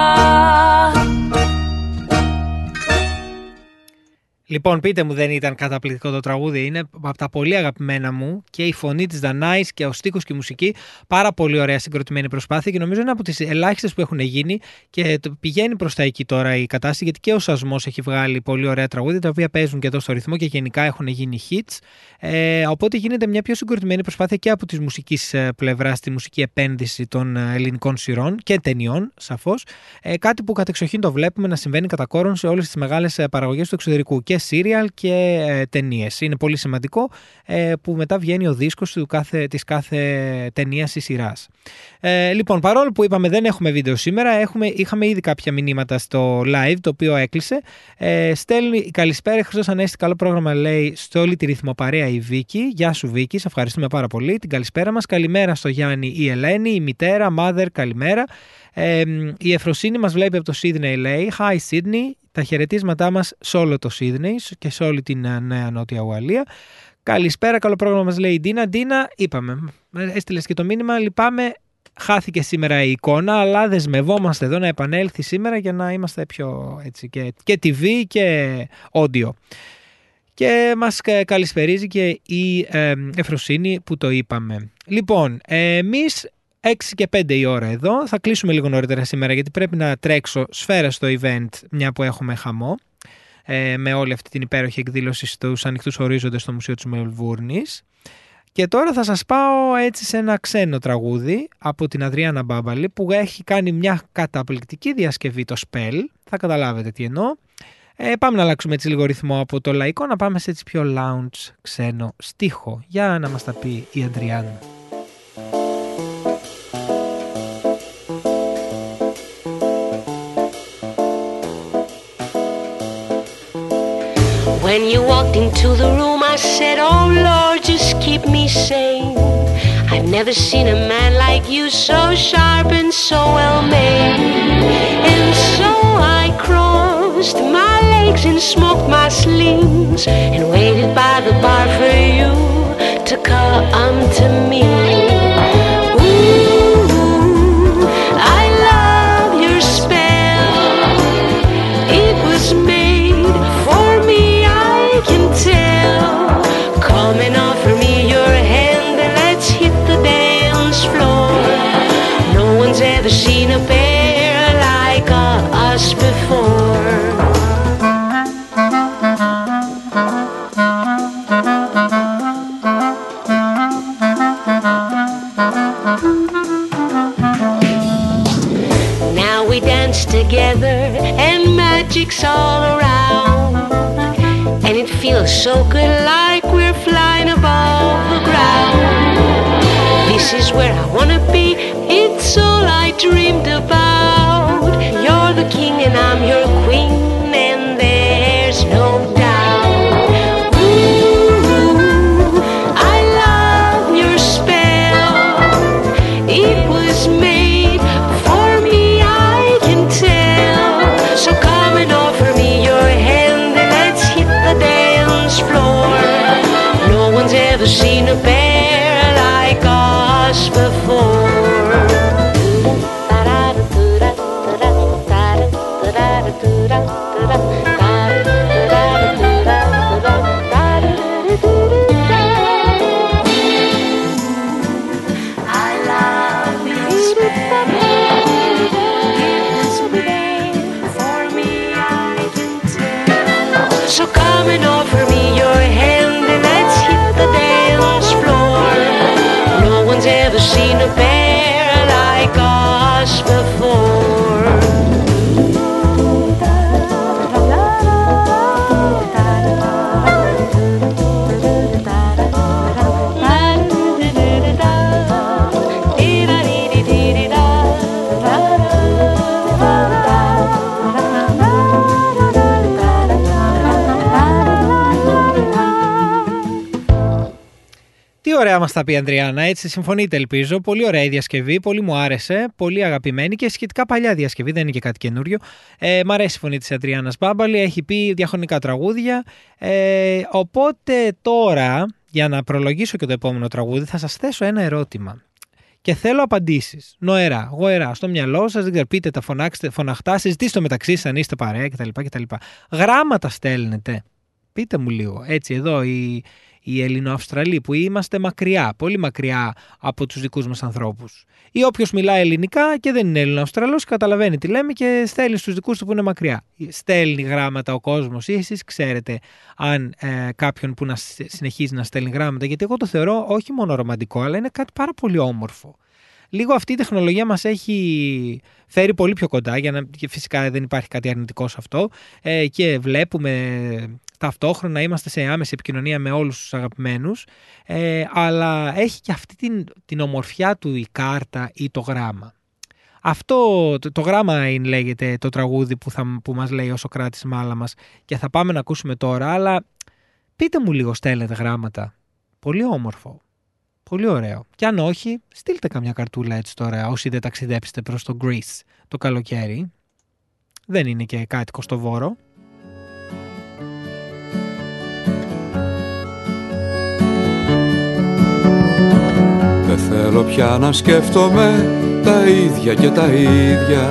Λοιπόν, πείτε μου, δεν ήταν καταπληκτικό το τραγούδι? Είναι από τα πολύ αγαπημένα μου και η φωνή της Δανάης και ο στίχος και η μουσική. Πάρα πολύ ωραία συγκροτημένη προσπάθεια και νομίζω είναι από τις ελάχιστες που έχουν γίνει και πηγαίνει προς τα εκεί τώρα η κατάσταση, γιατί και ο Σασμός έχει βγάλει πολύ ωραία τραγούδια τα οποία παίζουν και εδώ στο ρυθμό και γενικά έχουν γίνει hits. Ε, οπότε γίνεται μια πιο συγκροτημένη προσπάθεια και από τη μουσική πλευρά στη μουσική επένδυση των ελληνικών σειρών και ταινιών, σαφώς. Ε, κάτι που κατεξοχήν το βλέπουμε να συμβαίνει κατά κόρον σε όλες τις μεγάλες παραγωγές του εξωτερικού. Και σύριαλ και ε, ταινίες. Είναι πολύ σημαντικό ε, που μετά βγαίνει ο δίσκος του κάθε, της κάθε ταινίας ή σειράς. Ε, λοιπόν, παρόλο που είπαμε δεν έχουμε βίντεο σήμερα, έχουμε, είχαμε ήδη κάποια μηνύματα στο live, το οποίο έκλεισε. Ε, στέλνει καλησπέρα, Χριστός Ανέστη, καλό πρόγραμμα, λέει, στο όλη τη ρυθμοπαρέα η Βίκη. Γεια σου Βίκη, σε ευχαριστούμε πάρα πολύ. Την καλησπέρα μας. Καλημέρα στο Γιάννη η Ελένη, η μητέρα, mother, καλημέρα. Ε, η Εφροσύνη μας βλέπει από το Sydney, λέει, hi Sydney. Τα χαιρετίσματά μας σε όλο το Σίδνεϊ και σε όλη την Νέα Νότια Ουαλία. Καλησπέρα, καλό πρόγραμμα μας λέει η Ντίνα. Ντίνα, είπαμε, έστειλες και το μήνυμα, λυπάμαι, χάθηκε σήμερα η εικόνα, αλλά δεσμευόμαστε εδώ να επανέλθει σήμερα για να είμαστε πιο έτσι και, και τι βι και audio. Και μας καλησπερίζει και η ε, Εφροσύνη που το είπαμε. Λοιπόν, ε, εμείς έξι και πέντε η ώρα εδώ. Θα κλείσουμε λίγο νωρίτερα σήμερα γιατί πρέπει να τρέξω σφαίρα στο event, μια που έχουμε χαμό, ε, με όλη αυτή την υπέροχη εκδήλωση στους ανοιχτούς ορίζοντες στο Μουσείο της Μελβούρνης. Και τώρα θα σας πάω έτσι σε ένα ξένο τραγούδι από την Αδριάννα Μπάμπαλη που έχει κάνει μια καταπληκτική διασκευή, το Spell. Θα καταλάβετε τι εννοώ. Ε, πάμε να αλλάξουμε έτσι λίγο ρυθμό από το λαϊκό, να πάμε σε έτσι πιο lounge ξένο στίχο. Για να μας τα πει η Αδριάννα. When you walked into the room, I said, oh Lord, just keep me sane. I've never seen a man like you, so sharp and so well made. And so I crossed my legs and smoked my slings and waited by the bar for you to come to me. Ooh, I love your spell. It was made for me, I can tell. Come and offer me your hand and let's hit the dance floor. No one's ever seen a pair like us before. Now we dance together and magic's all around. And it feels so good like we're flying above the ground. This is where I wanna be, it's all I dreamed about. You're the king and I'm your queen and there's no doubt. Ooh, I love your spell. It was made for me, I can tell. So come and offer me your hand and let's hit the ωραία μας τα πει η Ανδριάννα, έτσι συμφωνείτε ελπίζω. Πολύ ωραία η διασκευή, πολύ μου άρεσε, πολύ αγαπημένη και σχετικά παλιά διασκευή, δεν είναι και κάτι καινούριο. Ε, μ' αρέσει η φωνή της Αντριάννας Μπάμπαλη, έχει πει διαχρονικά τραγούδια. Ε, οπότε τώρα, για να προλογίσω και το επόμενο τραγούδι, θα σας θέσω ένα ερώτημα. Και θέλω απαντήσεις. Νοερά, γοερά, στο μυαλό σας, δεν ξέρω, πείτε τα, φωνάξτε, φωναχτά, συζητήστε μεταξύ σας αν είστε παρέα κτλ. κτλ. Γράμματα στέλνετε. Πείτε μου λίγο, έτσι εδώ οι, οι Ελληνοαυστραλοί που είμαστε μακριά, πολύ μακριά από τους δικούς μας ανθρώπους. Ή όποιος μιλάει ελληνικά και δεν είναι Έλληνο-Αυστραλός, καταλαβαίνει τι λέμε και στέλνει στους δικούς του που είναι μακριά. Στέλνει γράμματα ο κόσμος ή εσείς ξέρετε αν ε, κάποιον που να συνεχίζει να στέλνει γράμματα, γιατί εγώ το θεωρώ όχι μόνο ρομαντικό, αλλά είναι κάτι πάρα πολύ όμορφο. Λίγο αυτή η τεχνολογία μας έχει φέρει πολύ πιο κοντά, για να, και φυσικά δεν υπάρχει κάτι αρνητικό σε αυτό, ε, και βλέπουμε ταυτόχρονα, είμαστε σε άμεση επικοινωνία με όλους τους αγαπημένους, ε, αλλά έχει και αυτή την, την ομορφιά του η κάρτα ή το γράμμα. Αυτό το, το γράμμα είναι, λέγεται το τραγούδι που, θα, που μας λέει ο Σωκράτης Μάλαμας και θα πάμε να ακούσουμε τώρα, αλλά πείτε μου λίγο, στέλνετε γράμματα? Πολύ όμορφο. Πολύ ωραίο. Και αν όχι, στείλτε καμιά καρτούλα έτσι τώρα, όσοι δεν ταξιδέψετε προς το Greece το καλοκαίρι. Δεν είναι και κάτι κοστοβόρο. Δεν θέλω πια να σκέφτομαι τα ίδια και τα ίδια,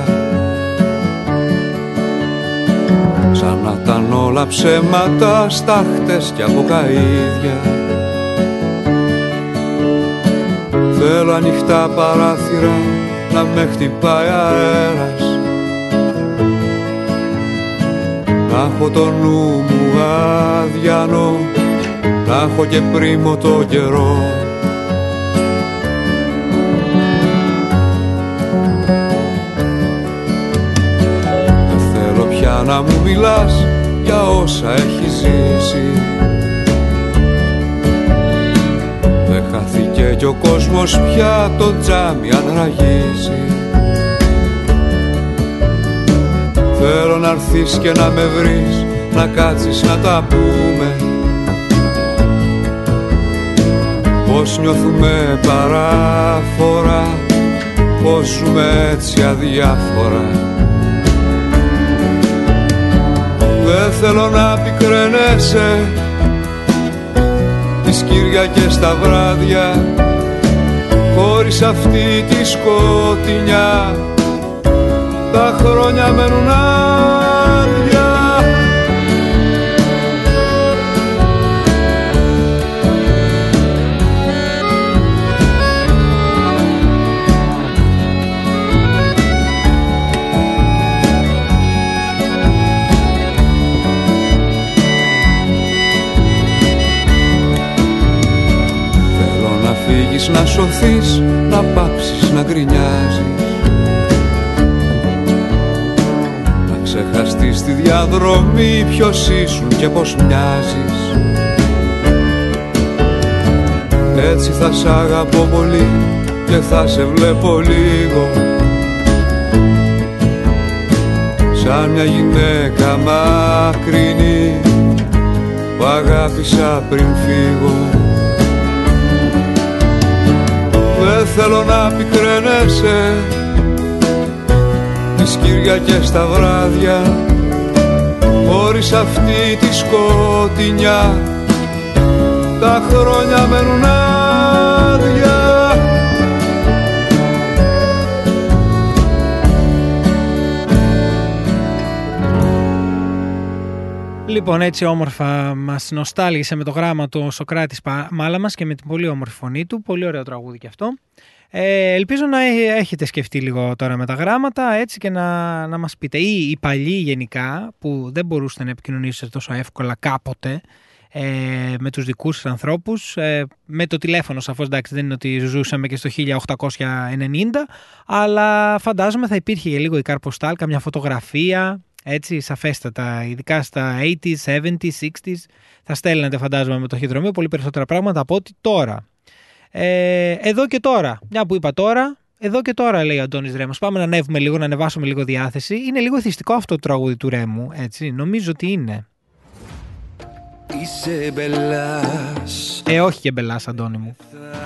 σαν να ήταν όλα ψέματα, στάχτες και αποκαΐδια. Θέλω ανοιχτά παράθυρα, να με χτυπάει αέρας, να έχω το νου μου αδιανό, να έχω και πρίμο το καιρό. Δεν θέλω πια να μου μιλάς για όσα έχει ζήσει. Χάθηκε κι ο κόσμος πια, το τζάμι αν ραγίζει. Θέλω να έρθεις και να με βρεις, να κάτσεις να τα πούμε, πώς νιώθουμε παράφορα, πώς ζούμε έτσι αδιάφορα. Δεν θέλω να πικραίνεσαι τις Κυριακές στα βράδια, χωρίς αυτή τη σκοτεινιά τα χρόνια μένουν άδεια. Να σωθείς, να πάψεις να γκρινιάζεις, να ξεχαστείς τη διαδρομή ποιος ήσουν και πως μοιάζεις. Έτσι θα σ' αγαπώ πολύ και θα σε βλέπω λίγο, σαν μια γυναίκα μακρινή που αγάπησα πριν φύγω. Δεν θέλω να πικραίνεσαι τις Κυριακές τα βράδια, χωρίς αυτή τη σκοτεινιά τα χρόνια μένουν άδεια. Λοιπόν, έτσι όμορφα μας νοστάλγησε με το γράμμα του Σωκράτης Μάλαμας και με την πολύ όμορφη φωνή του. Πολύ ωραίο τραγούδι και αυτό. Ε, ελπίζω να έχετε σκεφτεί λίγο τώρα με τα γράμματα, έτσι, και να, να μας πείτε. Ή οι παλιοί γενικά που δεν μπορούσατε να επικοινωνήσετε τόσο εύκολα κάποτε ε, με τους δικούς σας ανθρώπους. Ε, με το τηλέφωνο σαφώς, εντάξει, δεν είναι ότι ζούσαμε και στο χίλια οκτακόσια ενενήντα, αλλά φαντάζομαι θα υπήρχε για λίγο η καρποστάλ, καμιά φωτογραφία. Έτσι, σαφέστατα, ειδικά στα ογδόντα, εβδομήντα, εξήντα, θα στέλνετε φαντάζομαι με το ταχυδρομείο πολύ περισσότερα πράγματα από ό,τι τώρα. Ε, εδώ και τώρα, μια που είπα τώρα, εδώ και τώρα λέει ο Αντώνης Ρέμος, πάμε να ανέβουμε λίγο, να ανεβάσουμε λίγο διάθεση. Είναι λίγο εθιστικό αυτό το τραγούδι του Ρέμου, έτσι, νομίζω ότι είναι. Είσαι μπελάς. Ε, όχι και μπελάς, Αντώνη μου.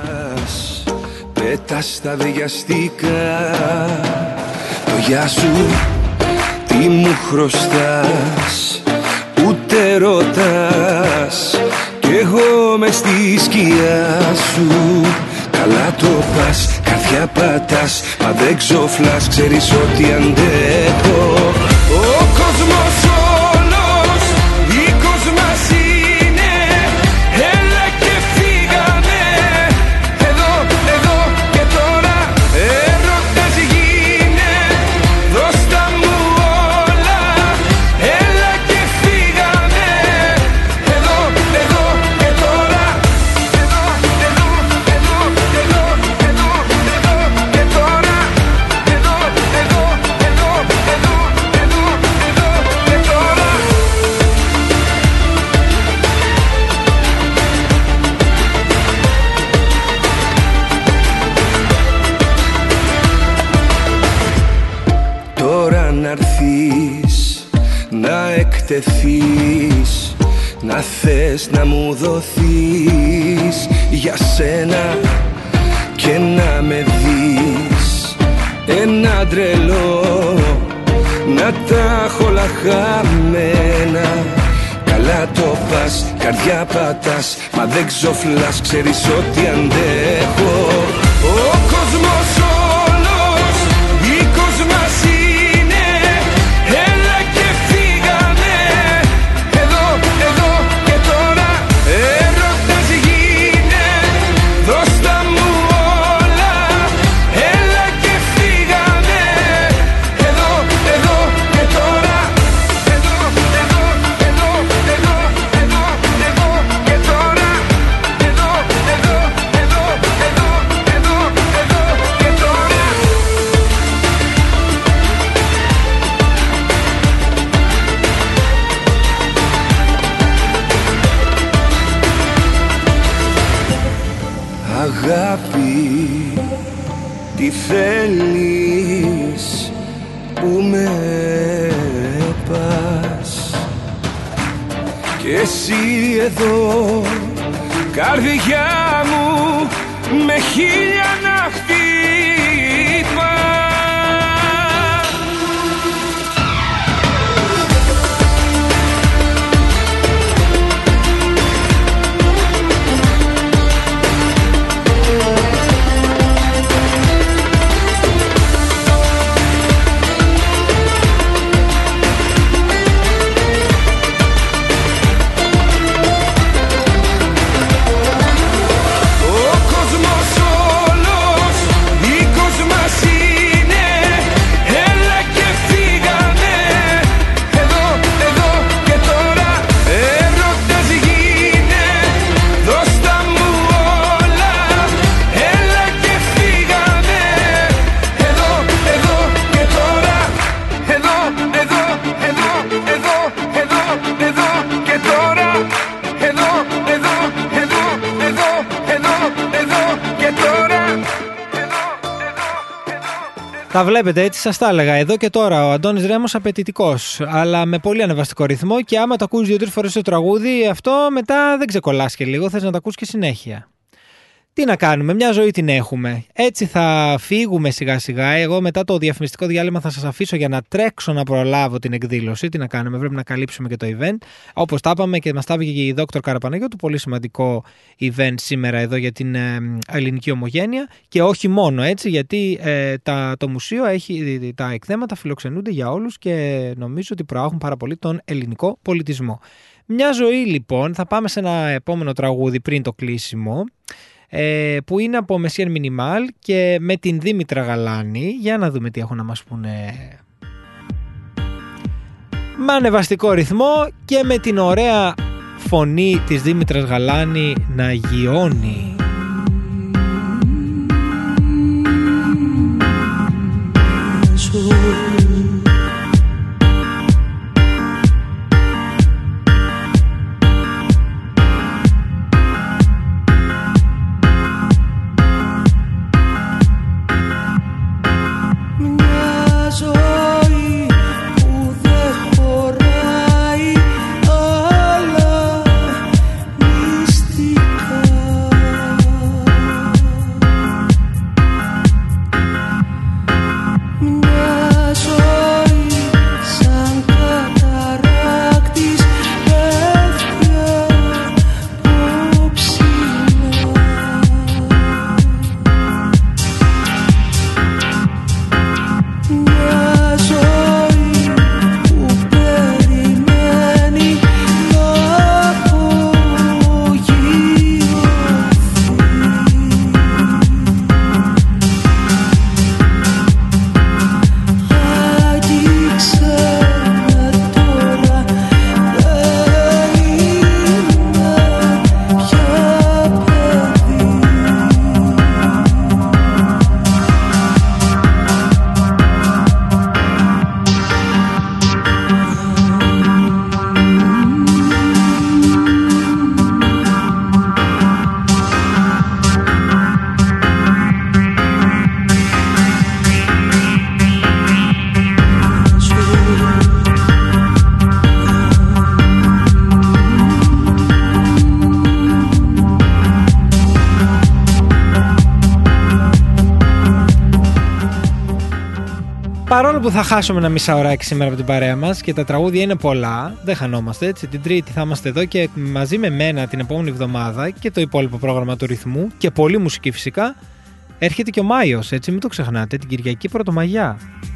Πέτας τα βιαστικά. Το γεια σου τι μου χρωστάς. Ούτε ρωτάς. Κι εγώ μες στη σκιά σου. Καλά το πας, καρδιά πατάς. Μα δεν ξοφλάς, ξέρεις ότι αντέχω. Ο κόσμος όλος δικός μας είναι. Έλα και φύγαμε. Εδώ, εδώ και τώρα. Έρωτας γίνε. Δώσ' τα μου όλα. Έλα και φύγαμε. Εδώ, εδώ και τώρα. Εδώ, εδώ, εδώ, εδώ, εδώ, εδώ και τώρα. Εδώ, εδώ, εδώ, εδώ, εδώ, εδώ και τώρα. Τώρα να'ρθείς, να εκτεθείς, να θες να μου δοθείς για σένα και να με δεις ένα τρελό, να τα έχω όλα χαμένα. Καλά το πας, καρδιά πατάς, μα δεν ξοφλάς, ξέρεις ότι αντέχω. Ο κόσμος όλος δικός μας είναι. Έλα και φύγαμε. Εδώ, εδώ και τώρα. Έρωτας γίνε. Δώσ' τα μου όλα. Έλα και φύγαμε. Εδώ, εδώ και τώρα. Εδώ, εδώ, εδώ, εδώ, εδώ, εδώ και τώρα. Εδώ, εδώ, εδώ, εδώ, εδώ, εδώ και τώρα. Αγάπη, τι θέλεις, που με πας. Κι εσύ εδώ, καρδιά μου, με χίλια να χτυπάς. Ο κόσμος όλος δικός μας είναι. Έλα και φύγαμε. Εδώ, εδώ και τώρα. Έρωτας γίνε. Δώσ' τα μου όλα. Έλα και φύγαμε. Εδώ, εδώ και τώρα. Εδώ, εδώ, εδώ, εδώ, εδώ, εδώ και τώρα. Εδώ, εδώ, εδώ, εδώ, εδώ, εδώ και τώρα. Τα βλέπετε, έτσι σας τα έλεγα. Εδώ και τώρα ο Αντώνης Ρέμος απαιτητικός, αλλά με πολύ ανεβαστικό ρυθμό, και άμα το ακούς δύο-τρεις φορές το τραγούδι, αυτό μετά δεν ξεκολλάς και λίγο, θες να το ακούς και συνέχεια. Τι να κάνουμε, μια ζωή την έχουμε. Έτσι θα φύγουμε σιγά σιγά. Εγώ μετά το διαφημιστικό διάλειμμα θα σας αφήσω για να τρέξω να προλάβω την εκδήλωση. Τι να κάνουμε, πρέπει να καλύψουμε και το event. Όπως τα είπαμε και μας τα είπε και η δόκτωρ Καραπαναγιώτου, πολύ σημαντικό event σήμερα εδώ για την ε, ελληνική ομογένεια. Και όχι μόνο έτσι, γιατί ε, τα, το μουσείο έχει, τα εκθέματα φιλοξενούνται για όλους και νομίζω ότι προάγουν πάρα πολύ τον ελληνικό πολιτισμό. Μια ζωή λοιπόν, θα πάμε σε ένα επόμενο τραγούδι πριν το κλείσιμο, που είναι από Messier Minimal και με την Δήμητρα Γαλάνη. Για να δούμε τι έχουν να μας πούνε. Με ανεβαστικό ρυθμό και με την ωραία φωνή της Δήμητρας Γαλάνη να γιώνει. Ζωή που δεν χωράει άλλα. Παρόλο που θα χάσουμε ένα μισάωράκι σήμερα από την παρέα μας και τα τραγούδια είναι πολλά, δεν χανόμαστε, έτσι. Την Τρίτη θα είμαστε εδώ και μαζί με μένα την επόμενη εβδομάδα και το υπόλοιπο πρόγραμμα του ρυθμού και πολλή μουσική φυσικά. Έρχεται και ο Μάιος, έτσι, μην το ξεχνάτε, την Κυριακή Πρωτομαγιά.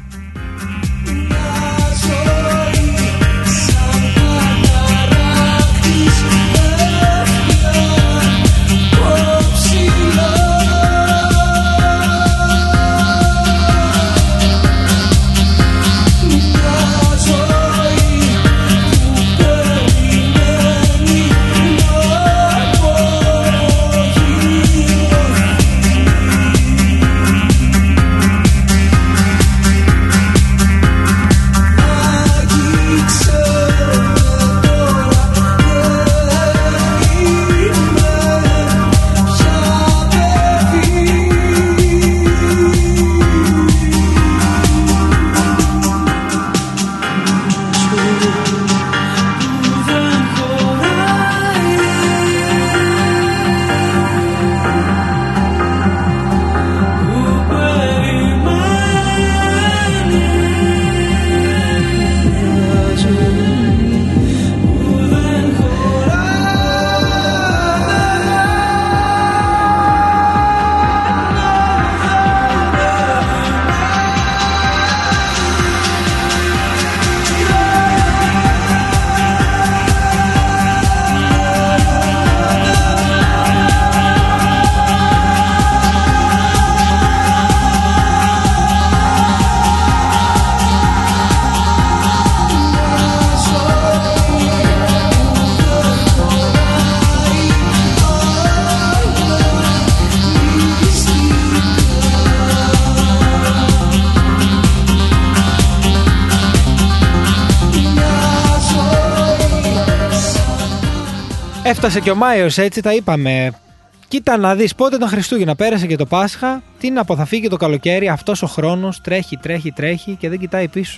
Έφτασε και ο Μάιος, έτσι τα είπαμε. Κοίτα να δεις, πότε ήταν Χριστούγεννα, πέρασε και το Πάσχα. Τι να πω, θα φύγει το καλοκαίρι, αυτός ο χρόνος τρέχει, τρέχει, τρέχει και δεν κοιτάει πίσω.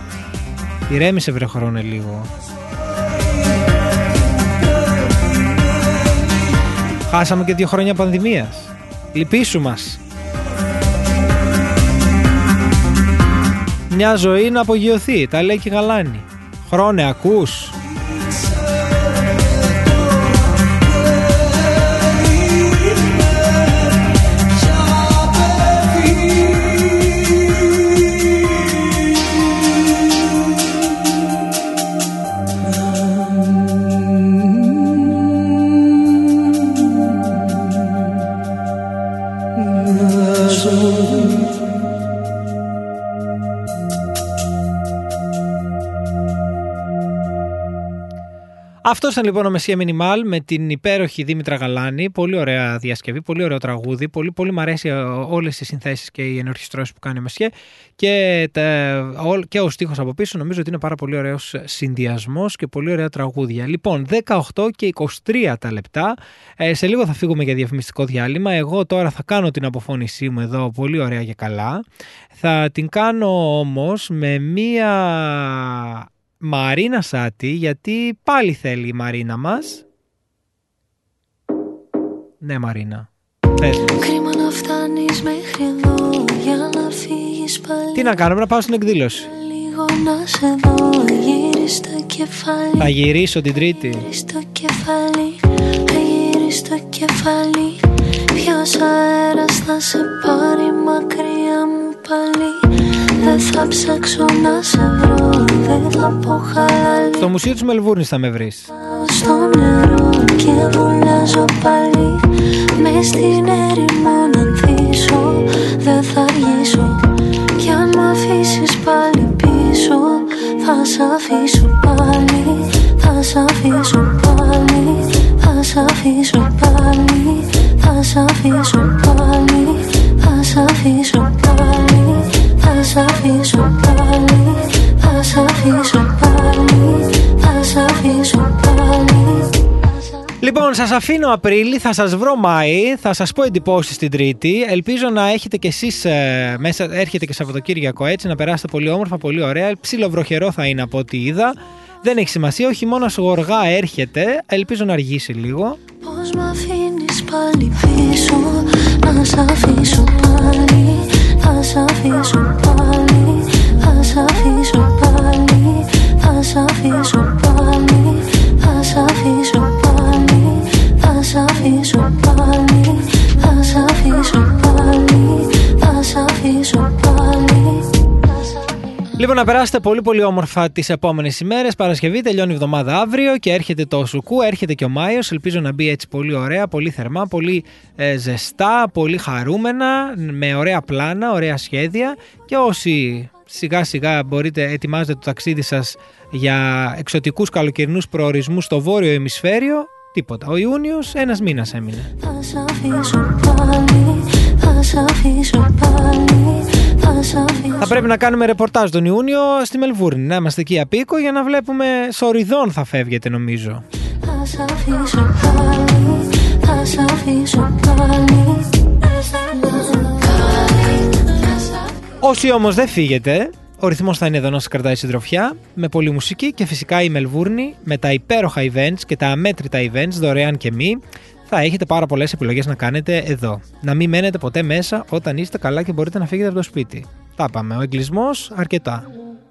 Ηρέμησε βρε χρόνε λίγο. Χάσαμε και δύο χρόνια πανδημίας. Λυπήσου μας. Μια ζωή να απογειωθεί, τα λέει και η Γαλάνη. Χρόνε, ακούς? Αυτό ήταν λοιπόν ο Μεσσία Μινιμάλ με την υπέροχη Δήμητρα Γαλάνη. Πολύ ωραία διασκευή, πολύ ωραίο τραγούδι. Πολύ, πολύ μ' αρέσει όλες οι συνθέσεις και οι ενορχιστρώσεις που κάνει ο Μεσσία. Και, τα, και ο στίχος από πίσω νομίζω ότι είναι πάρα πολύ ωραίος συνδυασμός και πολύ ωραία τραγούδια. Λοιπόν, δεκαοκτώ και είκοσι τρία τα λεπτά. Ε, σε λίγο θα φύγουμε για διαφημιστικό διάλειμμα. Εγώ τώρα θα κάνω την αποφώνησή μου εδώ πολύ ωραία και καλά. Θα την κάνω όμως με μία Μαρίνα Σάτι, γιατί πάλι θέλει η Μαρίνα μας. Ναι, Μαρίνα. Πες. Κρίμα να φτάνεις μέχρι εδώ για να φύγεις πάλι. Τι να κάνουμε, να πάω στην εκδήλωση. Λίγο να σε δω, γύρεις το κεφάλι. Θα γυρίσω την Τρίτη. Γύρεις το κεφάλι, γύρεις το κεφάλι. Ποιος αέρας θα σε πάρει μακριά μου πάλι. Δεν θα ψάξω να σε βρω, δεν θα πω χαλάλι. Στο Μουσείο της Μελβούρνης θα με βρεις. Στο νερό και βουλιάζω πάλι. Μες στην έρημο να ανθίσω, δεν θα αργήσω. Κι αν μ' αφήσεις πάλι πίσω, θα σ' αφήσω πάλι. Θα σ' αφήσω πάλι. Θα σ' αφήσω πάλι. Θα σ' αφήσω πάλι. Θα σ' αφήσω πάλι. Θα σ' αφήσω πάλι. Θα σ' αφήσω πάλι. Θα σ' αφήσω πάλι. Λοιπόν, σας αφήνω Απρίλη, θα σας βρω Μάη, θα σας πω εντυπώσεις την Τρίτη. Ελπίζω να έχετε κι εσείς ε, μέσα, έρχεται και Σαββατοκύριακο έτσι, να περάσετε πολύ όμορφα, πολύ ωραία. Ψιλοβροχερό θα είναι από ό,τι είδα. Δεν έχει σημασία, ο χειμώνας γοργά έρχεται, ελπίζω να αργήσει λίγο. Πώς μ' αφήνεις πάλι πίσω, να σ' αφήσω πάλι. Θα σ' αφήσω πάλι, Λοιπόν, να περάσετε πολύ πολύ όμορφα τις επόμενες ημέρες. Παρασκευή, τελειώνει η εβδομάδα αύριο και έρχεται το Σουκού, έρχεται και ο Μάιος. Ελπίζω να μπει έτσι πολύ ωραία, πολύ θερμά, πολύ ε, ζεστά, πολύ χαρούμενα, με ωραία πλάνα, ωραία σχέδια. Και όσοι σιγά σιγά μπορείτε, ετοιμάζετε το ταξίδι σας για εξωτικούς καλοκαιρινούς προορισμούς στο βόρειο ημισφαίριο, τίποτα. Ο Ιούνιος, ένας μήνας έμεινε. Θα σ' αφήσω πάλι, θα σ' αφήσω πάλι, θα σ' αφήσω. Θα πρέπει να κάνουμε ρεπορτάζ τον Ιούνιο στη Μελβούρνη. Να είμαστε εκεί απίκο για να βλέπουμε σοριδών θα φεύγετε νομίζω. Θα σ' αφήσω πάλι, θα σ' αφήσω πάλι. Όσοι όμως δεν φύγετε, ο ρυθμός θα είναι εδώ να σας κρατάει συντροφιά με πολλή μουσική και φυσικά η Μελβούρνη με τα υπέροχα events και τα αμέτρητα events δωρεάν και μη. Θα έχετε πάρα πολλές επιλογές να κάνετε εδώ. Να μην μένετε ποτέ μέσα όταν είστε καλά και μπορείτε να φύγετε από το σπίτι. Τα πάμε. Ο εγκλισμός αρκετά.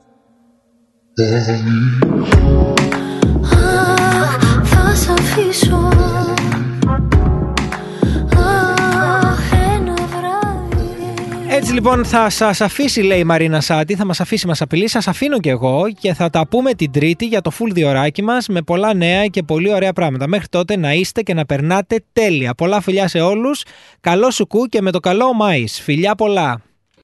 Θα σ' αφήσω. Έτσι λοιπόν θα σας αφήσει, λέει η Μαρίνα Σάτι, θα μας αφήσει, μας απειλεί, σας αφήνω κι εγώ και θα τα πούμε την Τρίτη για το full διωράκι μας με πολλά νέα και πολύ ωραία πράγματα. Μέχρι τότε να είστε και να περνάτε τέλεια. Πολλά φιλιά σε όλους, καλό Σουκού και με το καλό ο Μάης. Φιλιά πολλά.